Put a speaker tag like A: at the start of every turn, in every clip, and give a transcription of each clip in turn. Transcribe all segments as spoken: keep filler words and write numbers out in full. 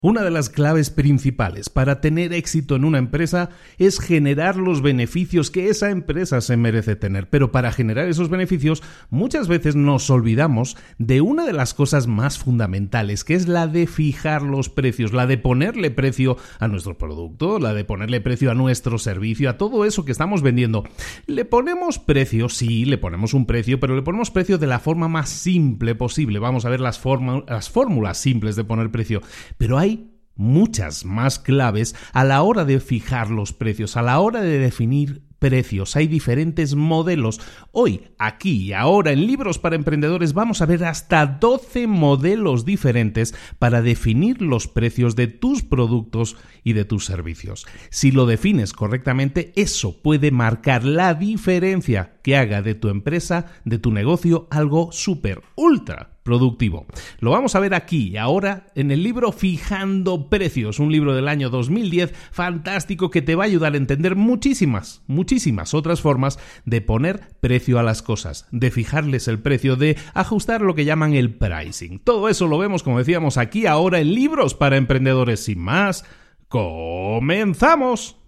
A: Una de las claves principales para tener éxito en una empresa es generar los beneficios que esa empresa se merece tener. Pero para generar esos beneficios, muchas veces nos olvidamos de una de las cosas más fundamentales, que es la de fijar los precios, la de ponerle precio a nuestro producto, la de ponerle precio a nuestro servicio, a todo eso que estamos vendiendo. Le ponemos precio, sí, le ponemos un precio, pero le ponemos precio de la forma más simple posible. Vamos a ver las, forma, las fórmulas simples de poner precio. Pero hay muchas más claves a la hora de fijar los precios, a la hora de definir precios. Hay diferentes modelos. Hoy, aquí y ahora, en Libros para Emprendedores, vamos a ver hasta doce modelos diferentes para definir los precios de tus productos y de tus servicios. Si lo defines correctamente, eso puede marcar la diferencia que haga de tu empresa, de tu negocio, algo súper, ultra productivo. Lo vamos a ver aquí y ahora en el libro Fijando Precios, un libro del año dos mil diez, fantástico, que te va a ayudar a entender muchísimas, muchísimas otras formas de poner precio a las cosas, de fijarles el precio, de ajustar lo que llaman el pricing. Todo eso lo vemos, como decíamos, aquí ahora en Libros para Emprendedores. Sin más, ¡comenzamos!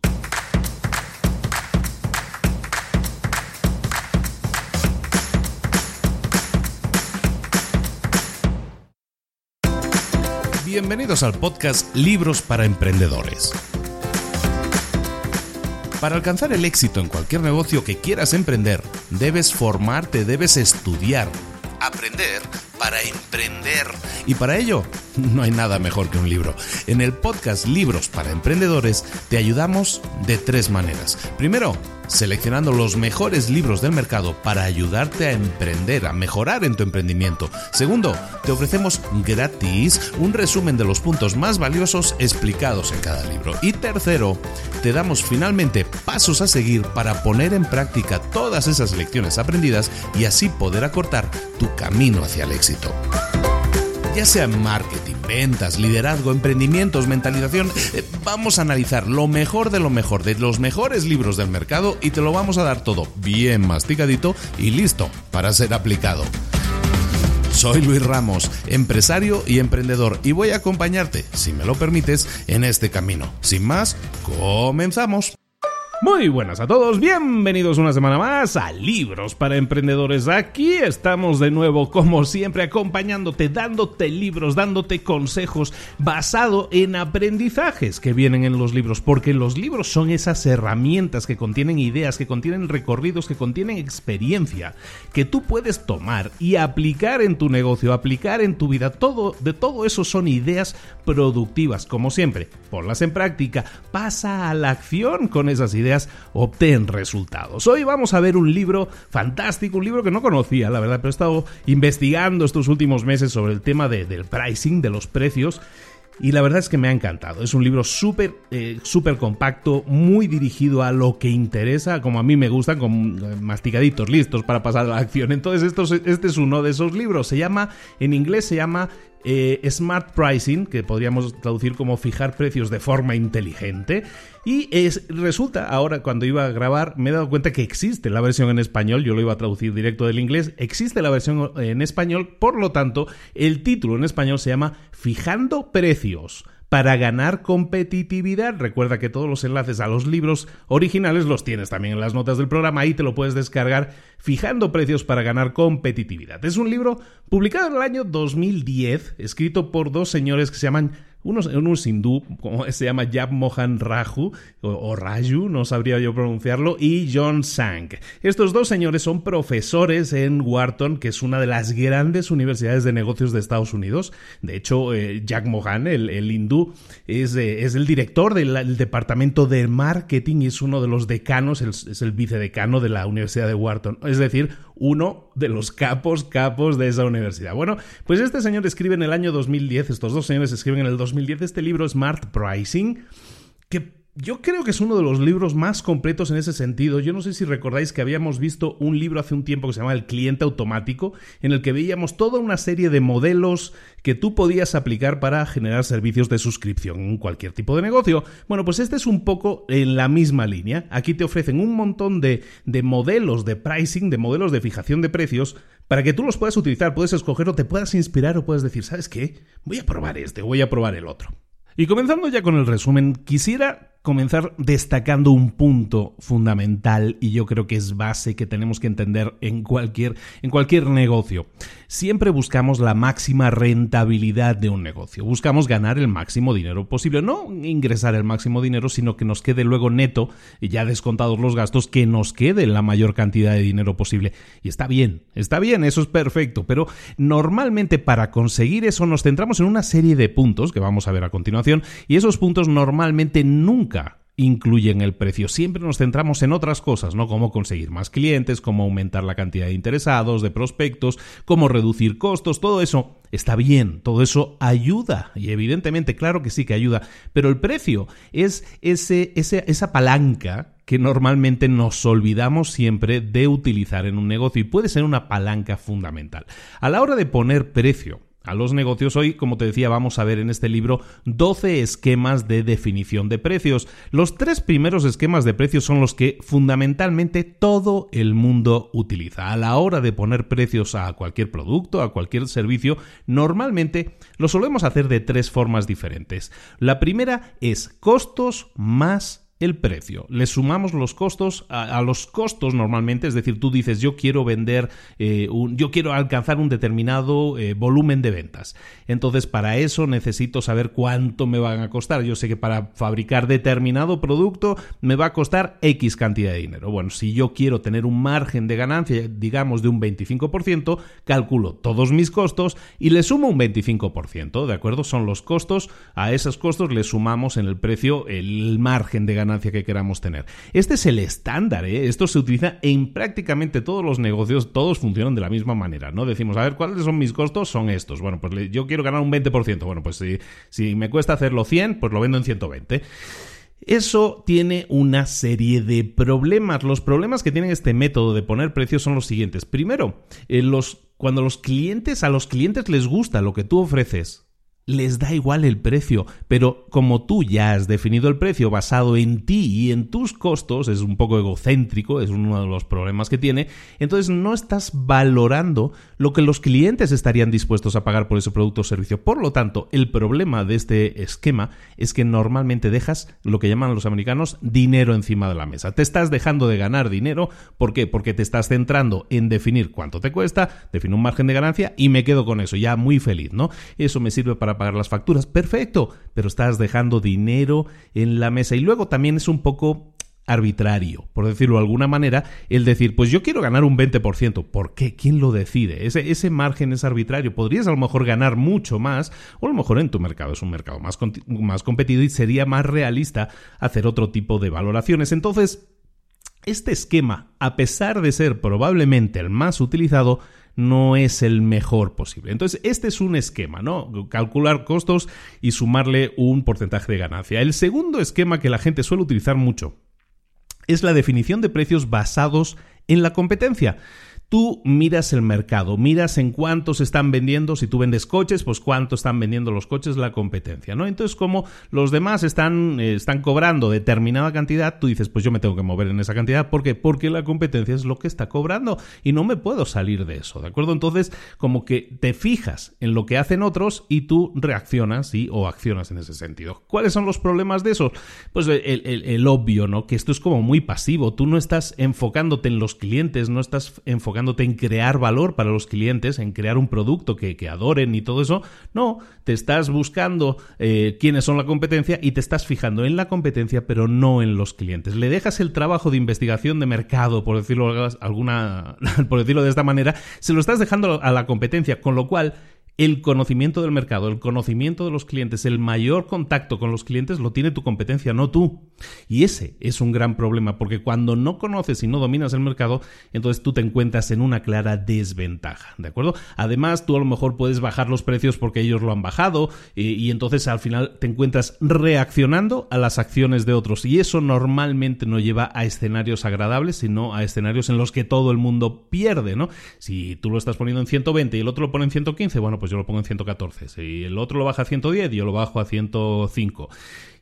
A: Bienvenidos al podcast Libros para Emprendedores. Para alcanzar el éxito en cualquier negocio que quieras emprender, debes formarte, debes estudiar, aprender para emprender. Y para ello, no hay nada mejor que un libro. En el podcast Libros para Emprendedores te ayudamos de tres maneras. Primero, seleccionando los mejores libros del mercado para ayudarte a emprender, a mejorar en tu emprendimiento. Segundo, te ofrecemos gratis un resumen de los puntos más valiosos explicados en cada libro. Y tercero, te damos finalmente pasos a seguir para poner en práctica todas esas lecciones aprendidas y así poder acortar tu camino hacia el éxito. Ya sea marketing, ventas, liderazgo, emprendimientos, mentalización, eh, vamos a analizar lo mejor de lo mejor, de los mejores libros del mercado y te lo vamos a dar todo bien masticadito y listo para ser aplicado. Soy Luis Ramos, empresario y emprendedor, y voy a acompañarte, si me lo permites, en este camino. Sin más, comenzamos. Muy buenas a todos, bienvenidos una semana más a Libros para Emprendedores. Aquí estamos de nuevo, como siempre, acompañándote, dándote libros, dándote consejos basado en aprendizajes que vienen en los libros, porque los libros son esas herramientas que contienen ideas, que contienen recorridos, que contienen experiencia, que tú puedes tomar y aplicar en tu negocio, aplicar en tu vida. Todo, de todo eso son ideas productivas, como siempre. Ponlas en práctica, pasa a la acción con esas ideas. Obtén resultados. Hoy vamos a ver un libro fantástico, un libro que no conocía, la verdad, pero he estado investigando estos últimos meses sobre el tema de, del pricing, de los precios, y la verdad es que me ha encantado. Es un libro súper eh, súper compacto, muy dirigido a lo que interesa, como a mí me gustan, con masticaditos, listos para pasar a la acción. Entonces estos, este es uno de esos libros. Se llama, en inglés se llama Eh, Smart Pricing, que podríamos traducir como fijar precios de forma inteligente. Y es, resulta, ahora cuando iba a grabar me he dado cuenta que existe la versión en español. Yo lo iba a traducir directo del inglés. Existe la versión en español, por lo tanto el título en español se llama Fijando Precios para ganar competitividad. Recuerda que todos los enlaces a los libros originales los tienes también en las notas del programa. Ahí te lo puedes descargar. Fijando Precios para ganar competitividad. Es un libro publicado en el año dos mil diez, escrito por dos señores que se llaman, uno, uno es hindú, como se llama Jagmohan Raju, o, o Raju, no sabría yo pronunciarlo, y John Sang. Estos dos señores son profesores en Wharton, que es una de las grandes universidades de negocios de Estados Unidos. De hecho, eh, Jagmohan, el, el hindú, es, eh, es el director del el departamento de marketing y es uno de los decanos, el, es el vicedecano de la Universidad de Wharton. Es decir, uno de los capos, capos de esa universidad. Bueno, pues este señor escribe en el año dos mil diez, estos dos señores escriben en el dos mil diez este libro Smart Pricing, que yo creo que es uno de los libros más completos en ese sentido. Yo no sé si recordáis que habíamos visto un libro hace un tiempo que se llama El Cliente Automático, en el que veíamos toda una serie de modelos que tú podías aplicar para generar servicios de suscripción en cualquier tipo de negocio. Bueno, pues este es un poco en la misma línea. Aquí te ofrecen un montón de, de modelos de pricing, de modelos de fijación de precios, para que tú los puedas utilizar, puedes escoger o te puedas inspirar o puedes decir, ¿sabes qué? Voy a probar este o voy a probar el otro. Y comenzando ya con el resumen, quisiera comenzar destacando un punto fundamental y yo creo que es base que tenemos que entender en cualquier, en cualquier negocio. Siempre buscamos la máxima rentabilidad de un negocio. Buscamos ganar el máximo dinero posible. No ingresar el máximo dinero, sino que nos quede luego neto, y ya descontados los gastos, que nos quede la mayor cantidad de dinero posible. Y está bien, está bien, eso es perfecto. Pero normalmente para conseguir eso nos centramos en una serie de puntos que vamos a ver a continuación, y esos puntos normalmente nunca incluyen el precio. Siempre nos centramos en otras cosas, ¿no? Cómo conseguir más clientes, cómo aumentar la cantidad de interesados, de prospectos, cómo reducir costos, todo eso está bien, todo eso ayuda y evidentemente, claro que sí que ayuda, pero el precio es ese, ese, esa palanca que normalmente nos olvidamos siempre de utilizar en un negocio y puede ser una palanca fundamental. A la hora de poner precio a los negocios, hoy, como te decía, vamos a ver en este libro doce esquemas de definición de precios. Los tres primeros esquemas de precios son los que fundamentalmente todo el mundo utiliza. A la hora de poner precios a cualquier producto, a cualquier servicio, normalmente lo solemos hacer de tres formas diferentes. La primera es costos más el precio. Le sumamos los costos a, a los costos normalmente, es decir, tú dices yo quiero vender, eh, un, yo quiero alcanzar un determinado eh, volumen de ventas. Entonces para eso necesito saber cuánto me van a costar. Yo sé que para fabricar determinado producto me va a costar X cantidad de dinero. Bueno, si yo quiero tener un margen de ganancia, digamos de un veinticinco por ciento, calculo todos mis costos y le sumo un veinticinco por ciento, ¿de acuerdo? Son los costos, a esos costos le sumamos en el precio el margen de ganancia que queramos tener. Este es el estándar, ¿eh? Esto se utiliza en prácticamente todos los negocios, todos funcionan de la misma manera, ¿no? Decimos, a ver, ¿cuáles son mis costos? Son estos. Bueno, pues le, yo quiero ganar un veinte por ciento. Bueno, pues si, si me cuesta hacerlo cien, pues lo vendo en ciento veinte. Eso tiene una serie de problemas. Los problemas que tiene este método de poner precios son los siguientes. Primero, eh, los, cuando los clientes, a los clientes les gusta lo que tú ofreces, les da igual el precio, pero como tú ya has definido el precio basado en ti y en tus costos, es un poco egocéntrico, es uno de los problemas que tiene, entonces no estás valorando lo que los clientes estarían dispuestos a pagar por ese producto o servicio. Por lo tanto, el problema de este esquema es que normalmente dejas lo que llaman los americanos dinero encima de la mesa. Te estás dejando de ganar dinero. ¿Por qué? Porque te estás centrando en definir cuánto te cuesta, defino un margen de ganancia y me quedo con eso, ya muy feliz, ¿no? Eso me sirve para pagar las facturas, perfecto, pero estás dejando dinero en la mesa. Y luego también es un poco arbitrario, por decirlo de alguna manera, el decir, pues yo quiero ganar un veinte por ciento. ¿Por qué? ¿Quién lo decide? Ese, ese margen es arbitrario. Podrías a lo mejor ganar mucho más, o a lo mejor en tu mercado es un mercado más, más competido y sería más realista hacer otro tipo de valoraciones. Entonces, este esquema, a pesar de ser probablemente el más utilizado, no es el mejor posible. Entonces, este es un esquema, ¿no? Calcular costos y sumarle un porcentaje de ganancia. El segundo esquema que la gente suele utilizar mucho es la definición de precios basados en la competencia. Tú miras el mercado, miras en cuánto se están vendiendo. Si tú vendes coches, pues cuánto están vendiendo los coches la competencia, ¿no? Entonces, como los demás están, eh, están cobrando determinada cantidad, tú dices, pues yo me tengo que mover en esa cantidad. ¿Por qué? Porque la competencia es lo que está cobrando y no me puedo salir de eso, ¿de acuerdo? Entonces, como que te fijas en lo que hacen otros y tú reaccionas, ¿sí? O accionas en ese sentido. ¿Cuáles son los problemas de eso? Pues el, el, el obvio, ¿no? Que esto es como muy pasivo. Tú no estás enfocándote en los clientes, no estás enfocándote en crear valor para los clientes, en crear un producto que, que adoren y todo eso. No, te estás buscando eh, quiénes son la competencia y te estás fijando en la competencia, pero no en los clientes. Le dejas el trabajo de investigación de mercado, por decirlo, alguna, por decirlo de esta manera, se lo estás dejando a la competencia, con lo cual el conocimiento del mercado, el conocimiento de los clientes, el mayor contacto con los clientes lo tiene tu competencia, no tú. Y ese es un gran problema, porque cuando no conoces y no dominas el mercado, entonces tú te encuentras en una clara desventaja, ¿de acuerdo? Además, tú a lo mejor puedes bajar los precios porque ellos lo han bajado y, y entonces al final te encuentras reaccionando a las acciones de otros. Y eso normalmente no lleva a escenarios agradables, sino a escenarios en los que todo el mundo pierde, ¿no? Si tú lo estás poniendo en ciento veinte y el otro lo pone en ciento quince, bueno, pues yo lo pongo en ciento catorce. Si el otro lo baja a ciento diez, yo lo bajo a ciento cinco.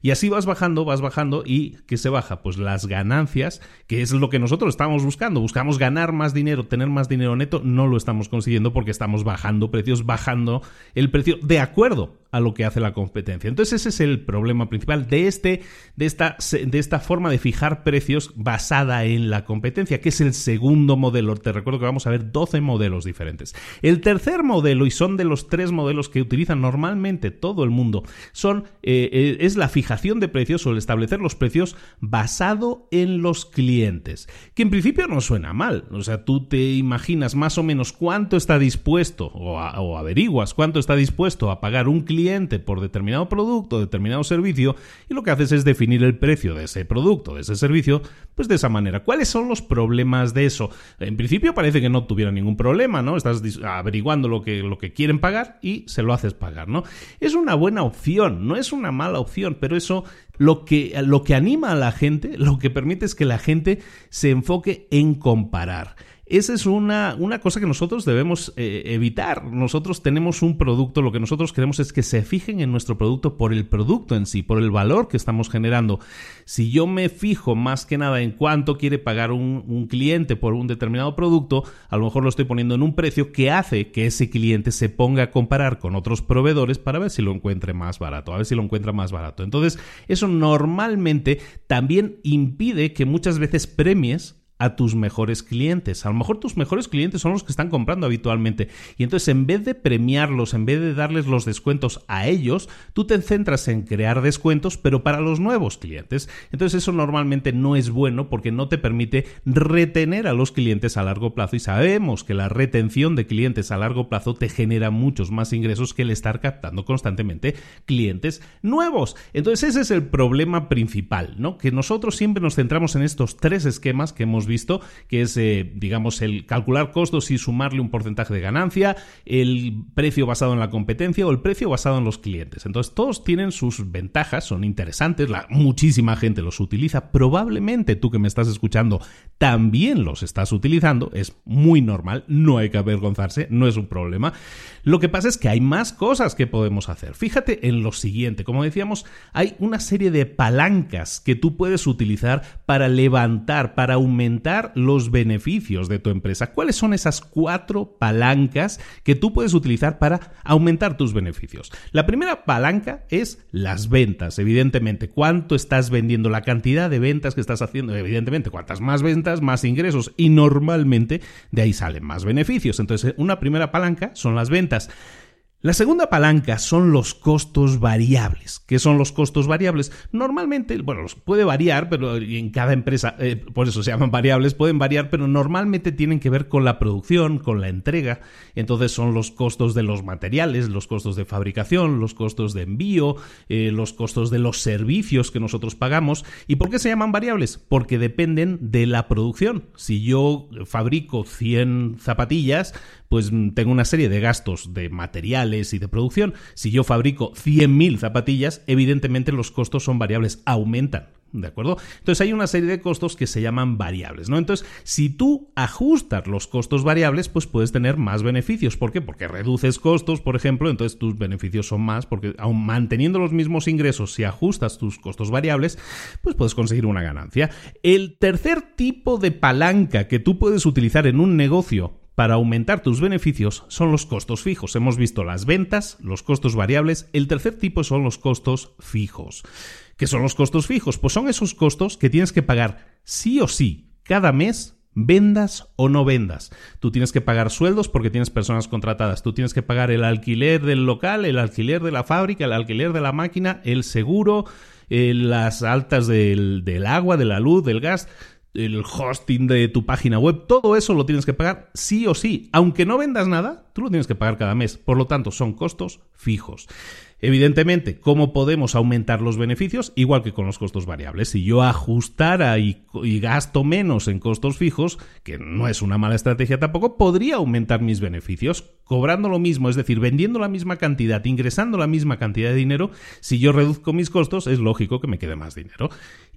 A: Y así vas bajando, vas bajando y ¿qué se baja? Pues las ganancias, que es lo que nosotros estamos buscando. Buscamos ganar más dinero, tener más dinero neto, no lo estamos consiguiendo porque estamos bajando precios, bajando el precio de acuerdo a lo que hace la competencia. Entonces ese es el problema principal de, este, de, esta, de esta forma de fijar precios basada en la competencia, que es el segundo modelo. Te recuerdo que vamos a ver doce modelos diferentes. El tercer modelo, y son de los tres modelos que utilizan normalmente todo el mundo, son, eh, es la fijación de precios o el establecer los precios basado en los clientes, que en principio no suena mal. O sea, tú te imaginas más o menos cuánto está dispuesto o, a, o averiguas cuánto está dispuesto a pagar un cliente por determinado producto, determinado servicio, y lo que haces es definir el precio de ese producto, de ese servicio, pues de esa manera. ¿Cuáles son los problemas de eso? En principio parece que no tuviera ningún problema, ¿no? Estás averiguando lo que, lo que quieren pagar y se lo haces pagar, ¿no? Es una buena opción, no es una mala opción, pero eso lo que, lo que anima a la gente, lo que permite es que la gente se enfoque en comparar. Esa es una, una cosa que nosotros debemos eh, evitar. Nosotros tenemos un producto, lo que nosotros queremos es que se fijen en nuestro producto por el producto en sí, por el valor que estamos generando. Si yo me fijo más que nada en cuánto quiere pagar un, un cliente por un determinado producto, a lo mejor lo estoy poniendo en un precio que hace que ese cliente se ponga a comparar con otros proveedores para ver si lo encuentre más barato, a ver si lo encuentra más barato. Entonces, eso normalmente también impide que muchas veces premies a tus mejores clientes. A lo mejor tus mejores clientes son los que están comprando habitualmente y entonces en vez de premiarlos, en vez de darles los descuentos a ellos, tú te centras en crear descuentos pero para los nuevos clientes. Entonces eso normalmente no es bueno porque no te permite retener a los clientes a largo plazo y sabemos que la retención de clientes a largo plazo te genera muchos más ingresos que el estar captando constantemente clientes nuevos. Entonces ese es el problema principal, ¿no? Que nosotros siempre nos centramos en estos tres esquemas que hemos visto, que es, eh, digamos, el calcular costos y sumarle un porcentaje de ganancia, el precio basado en la competencia o el precio basado en los clientes. Entonces, todos tienen sus ventajas, son interesantes, la, muchísima gente los utiliza, probablemente tú que me estás escuchando también los estás utilizando, es muy normal, no hay que avergonzarse, no es un problema. Lo que pasa es que hay más cosas que podemos hacer. Fíjate en lo siguiente, como decíamos, hay una serie de palancas que tú puedes utilizar para levantar, para aumentar los beneficios de tu empresa. ¿Cuáles son esas cuatro palancas que tú puedes utilizar para aumentar tus beneficios? La primera palanca es las ventas, evidentemente. ¿Cuánto estás vendiendo? La cantidad de ventas que estás haciendo, evidentemente. Cuantas más ventas, más ingresos y normalmente de ahí salen más beneficios. Entonces, una primera palanca son las ventas. La segunda palanca son los costos variables. ¿Qué son los costos variables? Normalmente, bueno, los puede variar, pero en cada empresa, eh, por eso se llaman variables, pueden variar, pero normalmente tienen que ver con la producción, con la entrega. Entonces son los costos de los materiales, los costos de fabricación, los costos de envío, eh, los costos de los servicios que nosotros pagamos. ¿Y por qué se llaman variables? Porque dependen de la producción. Si yo fabrico cien zapatillas, pues tengo una serie de gastos de materiales y de producción. Si yo fabrico cien mil zapatillas, evidentemente los costos son variables, aumentan. ¿De acuerdo? Entonces hay una serie de costos que se llaman variables, ¿no? Entonces, si tú ajustas los costos variables, pues puedes tener más beneficios. ¿Por qué? Porque reduces costos, por ejemplo, entonces tus beneficios son más, porque aun manteniendo los mismos ingresos, si ajustas tus costos variables, pues puedes conseguir una ganancia. El tercer tipo de palanca que tú puedes utilizar en un negocio para aumentar tus beneficios son los costos fijos. Hemos visto las ventas, los costos variables. El tercer tipo son los costos fijos. ¿Qué son los costos fijos? Pues son esos costos que tienes que pagar sí o sí cada mes, vendas o no vendas. Tú tienes que pagar sueldos porque tienes personas contratadas. Tú tienes que pagar el alquiler del local, el alquiler de la fábrica, el alquiler de la máquina, el seguro, eh, las altas del, del agua, de la luz, del gas, el hosting de tu página web. Todo eso lo tienes que pagar sí o sí. Aunque no vendas nada, tú lo tienes que pagar cada mes. Por lo tanto, son costos fijos. Evidentemente, ¿cómo podemos aumentar los beneficios? Igual que con los costos variables. Si yo ajustara y, y gasto menos en costos fijos, que no es una mala estrategia tampoco, podría aumentar mis beneficios cobrando lo mismo, es decir, vendiendo la misma cantidad, ingresando la misma cantidad de dinero. Si yo reduzco mis costos, es lógico que me quede más dinero.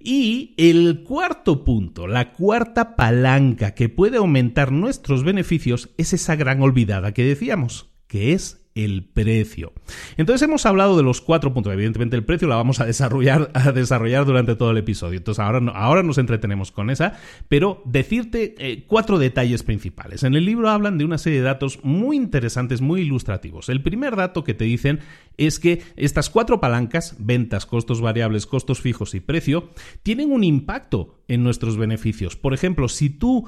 A: Y el cuarto punto, la cuarta palanca que puede aumentar nuestros beneficios es esa gran olvidada que decíamos, que es el precio. Entonces hemos hablado de los cuatro puntos. Evidentemente el precio la vamos a desarrollar, a desarrollar durante todo el episodio. Entonces ahora, no, ahora nos entretenemos con esa, pero decirte eh, cuatro detalles principales. En el libro hablan de una serie de datos muy interesantes, muy ilustrativos. El primer dato que te dicen es que estas cuatro palancas, ventas, costos variables, costos fijos y precio, tienen un impacto en nuestros beneficios. Por ejemplo, si tú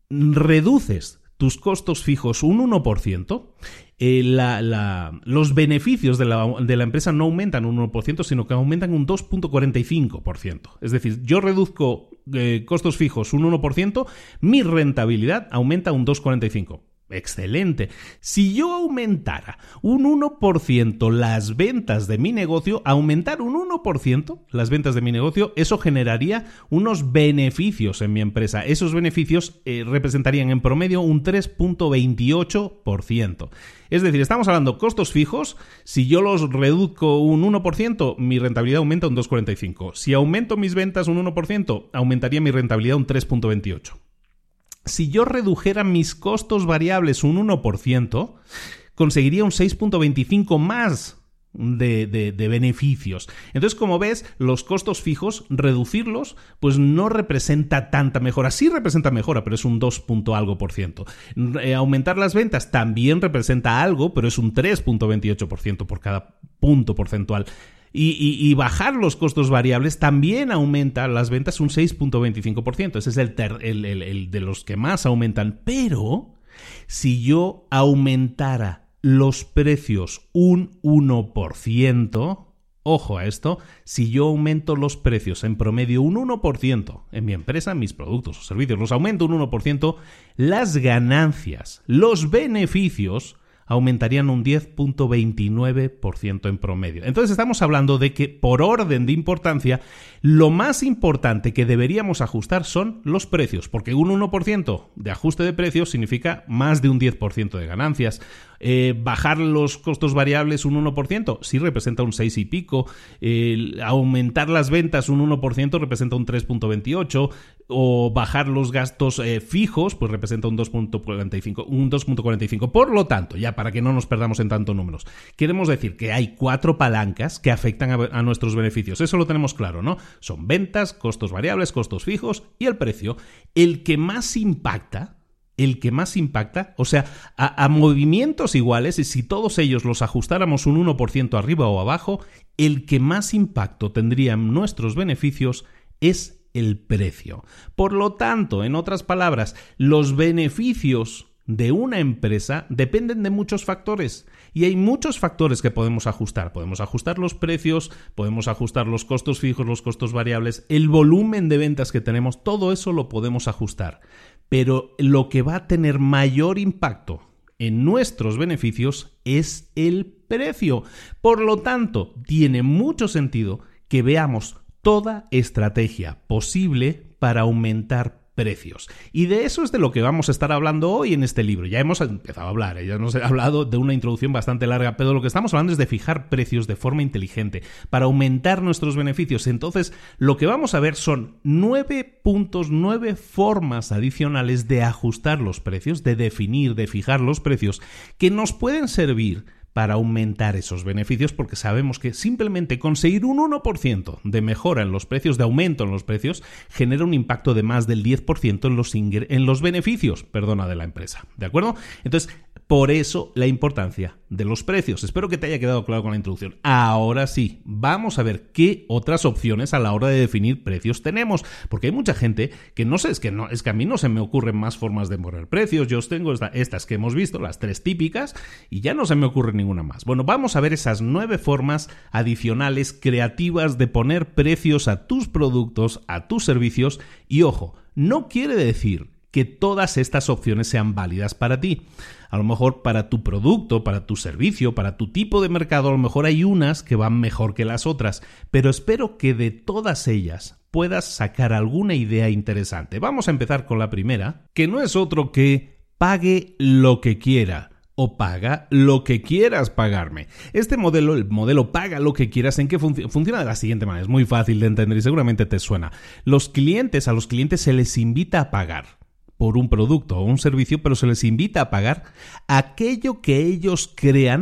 A: reduces tus costos fijos un uno por ciento, eh, la, la, los beneficios de la, de la empresa no aumentan un uno por ciento, sino que aumentan un dos punto cuarenta y cinco por ciento. Es decir, yo reduzco eh, costos fijos un uno por ciento, mi rentabilidad aumenta un dos punto cuarenta y cinco por ciento. Excelente. Si yo aumentara un uno por ciento las ventas de mi negocio, aumentar un uno por ciento las ventas de mi negocio, eso generaría unos beneficios en mi empresa. Esos beneficios eh, representarían en promedio un tres punto veintiocho por ciento. Es decir, estamos hablando de costos fijos. Si yo los reduzco un uno por ciento, mi rentabilidad aumenta un dos punto cuarenta y cinco por ciento. Si aumento mis ventas un uno por ciento, aumentaría mi rentabilidad un tres punto veintiocho por ciento. Si yo redujera mis costos variables un uno por ciento, conseguiría un seis punto veinticinco por ciento más de, de, de beneficios. Entonces, como ves, los costos fijos, reducirlos, pues no representa tanta mejora. Sí representa mejora, pero es un dos punto algo por ciento. Eh, aumentar las ventas también representa algo, pero es un tres punto veintiocho por ciento por cada punto porcentual. Y, y, y bajar los costos variables también aumenta las ventas un seis punto veinticinco por ciento. Ese es el, ter, el, el, el de los que más aumentan. Pero si yo aumentara los precios un uno por ciento, ojo a esto, si yo aumento los precios en promedio un uno por ciento en mi empresa, mis productos o servicios, los aumento un uno por ciento, las ganancias, los beneficios aumentarían un diez punto veintinueve por ciento en promedio. Entonces estamos hablando de que, por orden de importancia, lo más importante que deberíamos ajustar son los precios, porque un uno por ciento de ajuste de precios significa más de un diez por ciento de ganancias. Eh, bajar los costos variables un uno por ciento sí representa un seis y pico. Eh, aumentar las ventas un uno por ciento representa un tres punto veintiocho. O bajar los gastos eh, fijos pues representa un dos punto cuarenta y cinco. Un dos punto cuarenta y cinco. Por lo tanto, ya para que no nos perdamos en tantos números, queremos decir que hay cuatro palancas que afectan a, a nuestros beneficios. Eso lo tenemos claro, ¿no? Son ventas, costos variables, costos fijos y el precio. El que más impacta el que más impacta, o sea, a, a movimientos iguales, y si todos ellos los ajustáramos un uno por ciento arriba o abajo, el que más impacto tendría en nuestros beneficios es el precio. Por lo tanto, en otras palabras, los beneficios de una empresa dependen de muchos factores y hay muchos factores que podemos ajustar. Podemos ajustar los precios, podemos ajustar los costos fijos, los costos variables, el volumen de ventas que tenemos, todo eso lo podemos ajustar. Pero lo que va a tener mayor impacto en nuestros beneficios es el precio. Por lo tanto, tiene mucho sentido que veamos toda estrategia posible para aumentar precios. Y de eso es de lo que vamos a estar hablando hoy en este libro. Ya hemos empezado a hablar, ¿eh? Ya nos he hablado de una introducción bastante larga, pero lo que estamos hablando es de fijar precios de forma inteligente para aumentar nuestros beneficios. Entonces, lo que vamos a ver son nueve puntos, nueve formas adicionales de ajustar los precios, de definir, de fijar los precios, que nos pueden servir para aumentar esos beneficios, porque sabemos que simplemente conseguir un uno por ciento de mejora en los precios, de aumento en los precios, genera un impacto de más del diez por ciento en los, ingre- en los beneficios, perdona, de la empresa. ¿De acuerdo? Entonces, por eso la importancia de los precios. Espero que te haya quedado claro con la introducción. Ahora sí, vamos a ver qué otras opciones a la hora de definir precios tenemos, porque hay mucha gente que no sé, es que no, es que a mí no se me ocurren más formas de poner precios. Yo os tengo esta, estas que hemos visto, las tres típicas, y ya no se me ocurre ninguna más. Bueno, vamos a ver esas nueve formas adicionales creativas de poner precios a tus productos, a tus servicios, y ojo, no quiere decir que todas estas opciones sean válidas para ti. A lo mejor para tu producto, para tu servicio, para tu tipo de mercado, a lo mejor hay unas que van mejor que las otras, pero espero que de todas ellas puedas sacar alguna idea interesante. Vamos a empezar con la primera, que no es otro que pague lo que quiera. O paga lo que quieras pagarme. Este modelo, el modelo paga lo que quieras, ¿en qué func- funciona? De la siguiente manera, es muy fácil de entender y seguramente te suena. Los clientes, a los clientes se les invita a pagar por un producto o un servicio, pero se les invita a pagar aquello que ellos crean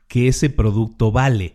A: que ese producto vale.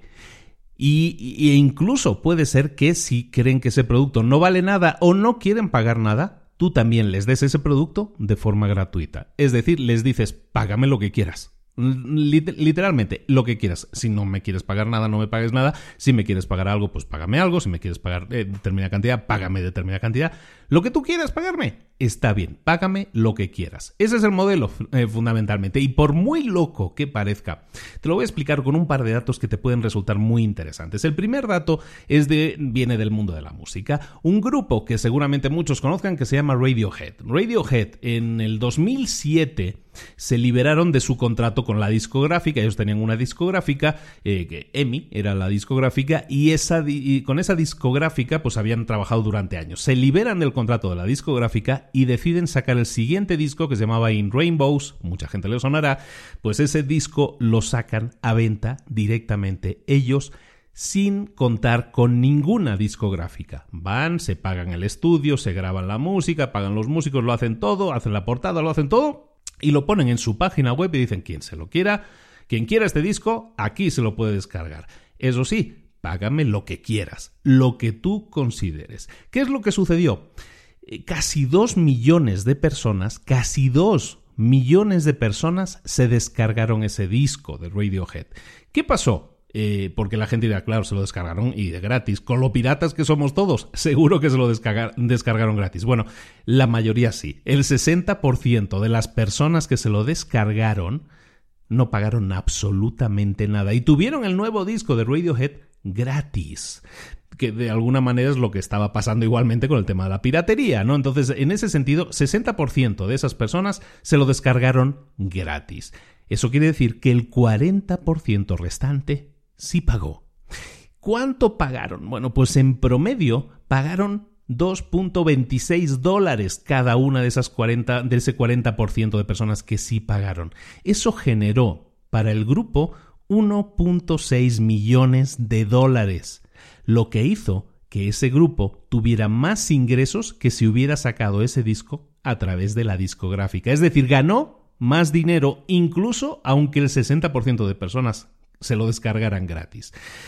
A: Y, y incluso puede ser que si creen que ese producto no vale nada o no quieren pagar nada, tú también les des ese producto de forma gratuita. Es decir, les dices, págame lo que quieras. Literalmente, lo que quieras. Si no me quieres pagar nada, no me pagues nada. Si me quieres pagar algo, pues págame algo. Si me quieres pagar eh, determinada cantidad, págame determinada cantidad. Lo que tú quieras pagarme, está bien. Págame lo que quieras. Ese es el modelo, eh, fundamentalmente. Y por muy loco que parezca, te lo voy a explicar con un par de datos que te pueden resultar muy interesantes. El primer dato es de, viene del mundo de la música. Un grupo que seguramente muchos conozcan que se llama Radiohead. Radiohead en el dos mil siete se liberaron de su contrato con la discográfica. Ellos tenían una discográfica, eh, que E M I era la discográfica, y, esa, y con esa discográfica pues habían trabajado durante años. Se liberan del contrato de la discográfica y deciden sacar el siguiente disco que se llamaba In Rainbows, mucha gente le sonará, pues ese disco lo sacan a venta directamente ellos, sin contar con ninguna discográfica. Van, se pagan el estudio, se graban la música, pagan los músicos, lo hacen todo, hacen la portada, lo hacen todo, y lo ponen en su página web y dicen, quien se lo quiera, quien quiera este disco, aquí se lo puede descargar. Eso sí, págame lo que quieras, lo que tú consideres. ¿Qué es lo que sucedió? Eh, casi dos millones de personas, casi dos millones de personas se descargaron ese disco de Radiohead. ¿Qué pasó? Eh, porque la gente dirá, claro, se lo descargaron y de gratis. Con lo piratas que somos todos, seguro que se lo descarga, descargaron gratis. Bueno, la mayoría sí. El sesenta por ciento de las personas que se lo descargaron no pagaron absolutamente nada y tuvieron el nuevo disco de Radiohead gratis. Que de alguna manera es lo que estaba pasando igualmente con el tema de la piratería, ¿no? Entonces, en ese sentido, sesenta por ciento de esas personas se lo descargaron gratis. Eso quiere decir que el cuarenta por ciento restante sí pagó. ¿Cuánto pagaron? Bueno, pues en promedio pagaron dos punto veintiséis dólares cada una de esas cuarenta, de ese cuarenta por ciento de personas que sí pagaron. Eso generó para el grupo uno punto seis millones de dólares, lo que hizo que ese grupo tuviera más ingresos que si hubiera sacado ese disco a través de la discográfica. Es decir, ganó más dinero incluso aunque el sesenta por ciento de personas se lo descargaran gratis.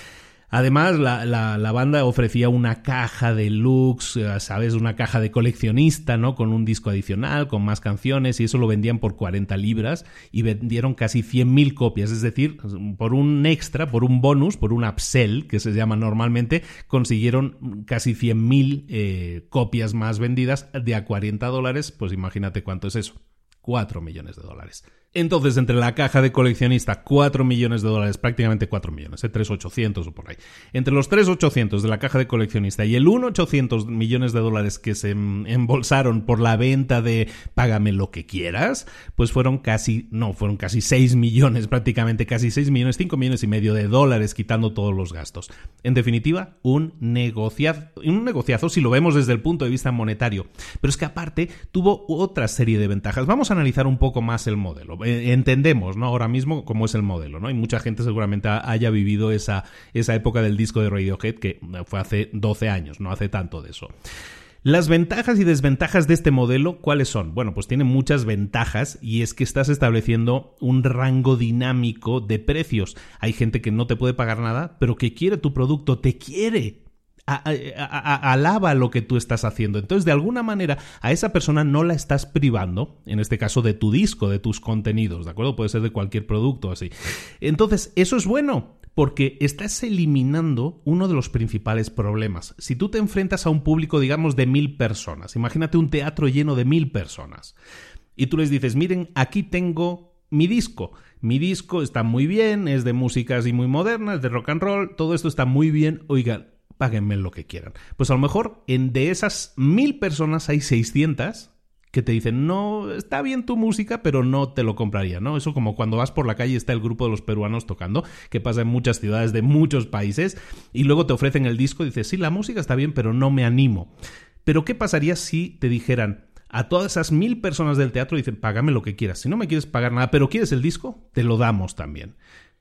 A: Además, la, la, la banda ofrecía una caja deluxe, ¿sabes? Una caja de coleccionista, ¿no? Con un disco adicional, con más canciones, y eso lo vendían por cuarenta libras y vendieron casi cien mil copias. Es decir, por un extra, por un bonus, por un upsell, que se llama normalmente, consiguieron casi cien mil eh, copias más vendidas de a cuarenta dólares. Pues imagínate cuánto es eso. cuatro millones de dólares. Entonces, entre la caja de coleccionista, cuatro millones de dólares, prácticamente cuatro millones, ¿eh? tres mil ochocientos o por ahí. Entre los tres mil ochocientos de la caja de coleccionista y el uno millón ochocientos millones de dólares que se embolsaron por la venta de Págame lo que quieras, pues fueron casi, no, fueron casi seis millones, prácticamente casi seis millones, cinco millones y medio de dólares, quitando todos los gastos. En definitiva, un negociazo, un negociazo si lo vemos desde el punto de vista monetario. Pero es que aparte tuvo otra serie de ventajas. Vamos a analizar un poco más el modelo. Entendemos, ¿no? Ahora mismo cómo es el modelo, ¿no? Y mucha gente seguramente haya vivido esa, esa época del disco de Radiohead, que fue hace doce años, no hace tanto de eso. Las ventajas y desventajas de este modelo, ¿cuáles son? Bueno, pues tiene muchas ventajas y es que estás estableciendo un rango dinámico de precios. Hay gente que no te puede pagar nada, pero que quiere tu producto, te quiere. A, a, a, alaba lo que tú estás haciendo. Entonces, de alguna manera, a esa persona no la estás privando, en este caso de tu disco, de tus contenidos, ¿de acuerdo? Puede ser de cualquier producto así. Entonces, eso es bueno, porque estás eliminando uno de los principales problemas. Si tú te enfrentas a un público, digamos, de mil personas, imagínate un teatro lleno de mil personas, y tú les dices, miren, aquí tengo mi disco. Mi disco está muy bien, es de música así muy moderna, es de rock and roll, todo esto está muy bien, oigan, páguenme lo que quieran. Pues a lo mejor en de esas mil personas hay seiscientas que te dicen, no, está bien tu música, pero no te lo compraría, ¿no? Eso como cuando vas por la calle y está el grupo de los peruanos tocando, que pasa en muchas ciudades de muchos países, y luego te ofrecen el disco y dices, sí, la música está bien, pero no me animo. Pero ¿qué pasaría si te dijeran a todas esas mil personas del teatro, dicen, págame lo que quieras, si no me quieres pagar nada, pero quieres el disco, te lo damos también?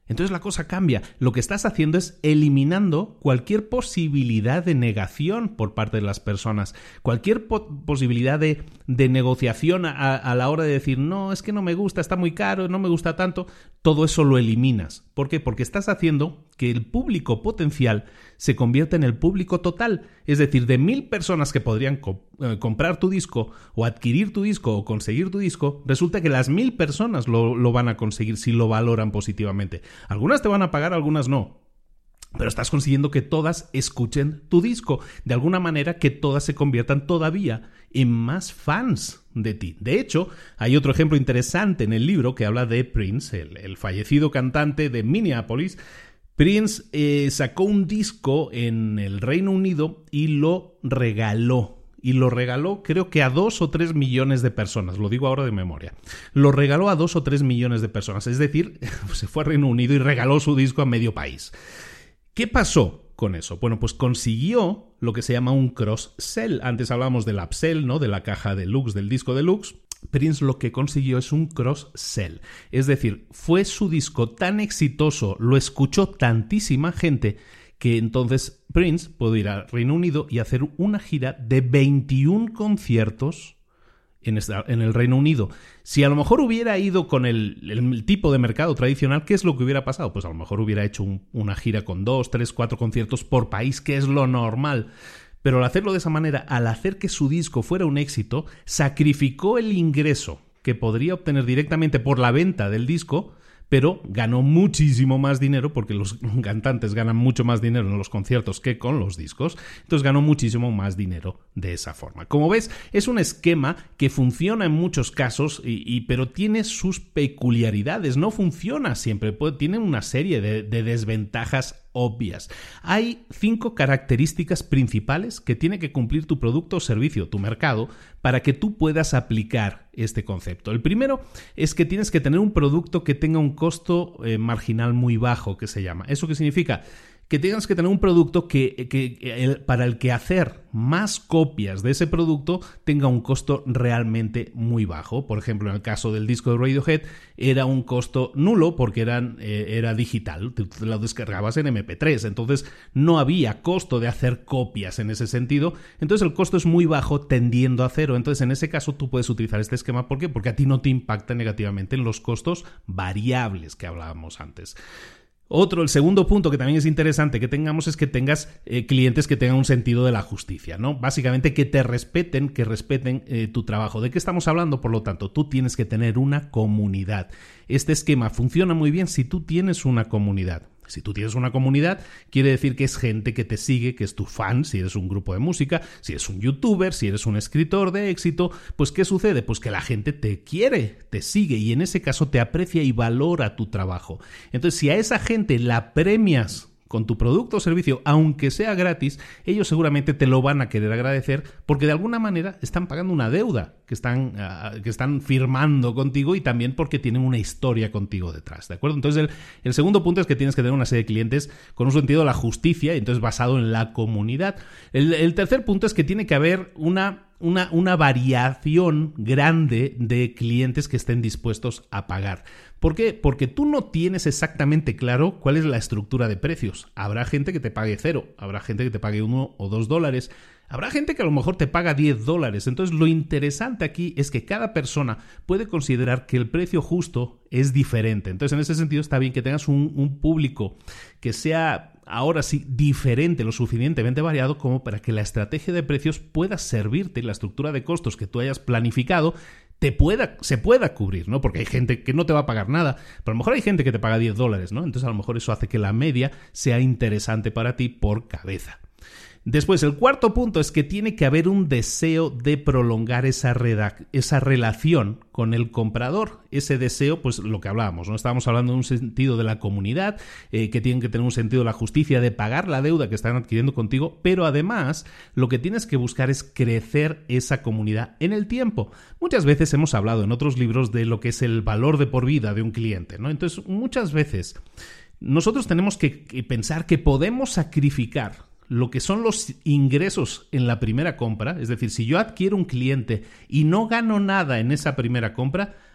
A: Entonces la cosa cambia. Lo que estás haciendo es eliminando cualquier posibilidad de negación por parte de las personas, cualquier po- posibilidad de, de negociación a, a la hora de decir, no, es que no me gusta, está muy caro, no me gusta tanto. Todo eso lo eliminas. ¿Por qué? Porque estás haciendo que el público potencial se convierta en el público total. Es decir, de mil personas que podrían co- eh, comprar tu disco o adquirir tu disco o conseguir tu disco, resulta que las mil personas lo, lo van a conseguir si lo valoran positivamente. Algunas te van a pagar, algunas no. Pero estás consiguiendo que todas escuchen tu disco. De alguna manera que todas se conviertan todavía en más fans de ti. De hecho, hay otro ejemplo interesante en el libro que habla de Prince, el, el fallecido cantante de Minneapolis. Prince eh, sacó un disco en el Reino Unido y lo regaló. Y lo regaló creo que a dos o tres millones de personas, lo digo ahora de memoria. Lo regaló a dos o tres millones de personas, es decir, se fue a Reino Unido y regaló su disco a medio país. ¿Qué pasó con eso? Bueno, pues consiguió lo que se llama un cross-sell. Antes hablábamos del upsell, ¿no? De la caja deluxe, del disco deluxe. Prince lo que consiguió es un cross-sell. Es decir, fue su disco tan exitoso, lo escuchó tantísima gente, que entonces Prince pudo ir al Reino Unido y hacer una gira de veintiún conciertos en, esta, en el Reino Unido. Si a lo mejor hubiera ido con el, el tipo de mercado tradicional, ¿qué es lo que hubiera pasado? Pues a lo mejor hubiera hecho un, una gira con dos, tres, cuatro conciertos por país, que es lo normal. Pero al hacerlo de esa manera, al hacer que su disco fuera un éxito, sacrificó el ingreso que podría obtener directamente por la venta del disco, pero ganó muchísimo más dinero, porque los cantantes ganan mucho más dinero en los conciertos que con los discos. Entonces ganó muchísimo más dinero de esa forma. Como ves, es un esquema que funciona en muchos casos, y, y, pero tiene sus peculiaridades. No funciona siempre, puede, tiene una serie de, de desventajas obvias. Hay cinco características principales que tiene que cumplir tu producto o servicio, tu mercado, para que tú puedas aplicar este concepto. El primero es que tienes que tener un producto que tenga un costo eh, marginal muy bajo, que se llama. ¿Eso qué significa? Que tengas que tener un producto que, que el, para el que hacer más copias de ese producto tenga un costo realmente muy bajo. Por ejemplo, en el caso del disco de Radiohead era un costo nulo porque eran, eh, era digital, te, te lo descargabas en eme pe tres, entonces no había costo de hacer copias en ese sentido, entonces el costo es muy bajo tendiendo a cero. Entonces en ese caso tú puedes utilizar este esquema. ¿Por qué? Porque a ti no te impacta negativamente en los costos variables que hablábamos antes. Otro, el segundo punto que también es interesante que tengamos es que tengas eh, clientes que tengan un sentido de la justicia, ¿no? Básicamente que te respeten, que respeten eh, tu trabajo. ¿De qué estamos hablando? Por lo tanto, tú tienes que tener una comunidad. Este esquema funciona muy bien si tú tienes una comunidad. Si tú tienes una comunidad, quiere decir que es gente que te sigue, que es tu fan, si eres un grupo de música, si eres un youtuber, si eres un escritor de éxito. Pues ¿qué sucede? Pues que la gente te quiere, te sigue y en ese caso te aprecia y valora tu trabajo. Entonces, si a esa gente la premias con tu producto o servicio, aunque sea gratis, ellos seguramente te lo van a querer agradecer porque de alguna manera están pagando una deuda que están, uh, que están firmando contigo y también porque tienen una historia contigo detrás, ¿de acuerdo? Entonces el, el segundo punto es que tienes que tener una serie de clientes con un sentido de la justicia, entonces basado en la comunidad. El, el tercer punto es que tiene que haber una Una, una variación grande de clientes que estén dispuestos a pagar. ¿Por qué? Porque tú no tienes exactamente claro cuál es la estructura de precios. Habrá gente que te pague cero, habrá gente que te pague uno o dos dólares, habrá gente que a lo mejor te paga diez dólares. Entonces lo interesante aquí es que cada persona puede considerar que el precio justo es diferente. Entonces en ese sentido está bien que tengas un, un público que sea ahora sí diferente, lo suficientemente variado como para que la estrategia de precios pueda servirte, la estructura de costos que tú hayas planificado te pueda, se pueda cubrir, ¿no? Porque hay gente que no te va a pagar nada, pero a lo mejor hay gente que te paga diez dólares, ¿no? Entonces a lo mejor eso hace que la media sea interesante para ti por cabeza. Después, el cuarto punto es que tiene que haber un deseo de prolongar esa, redac- esa relación con el comprador. Ese deseo, pues lo que hablábamos, ¿no? Estábamos hablando de un sentido de la comunidad, eh, que tienen que tener un sentido de la justicia, de pagar la deuda que están adquiriendo contigo, pero además lo que tienes que buscar es crecer esa comunidad en el tiempo. Muchas veces hemos hablado en otros libros de lo que es el valor de por vida de un cliente, ¿no? Entonces, muchas veces nosotros tenemos que, que pensar que podemos sacrificar lo que son los ingresos en la primera compra, es decir, si yo adquiero un cliente y no gano nada en esa primera compra,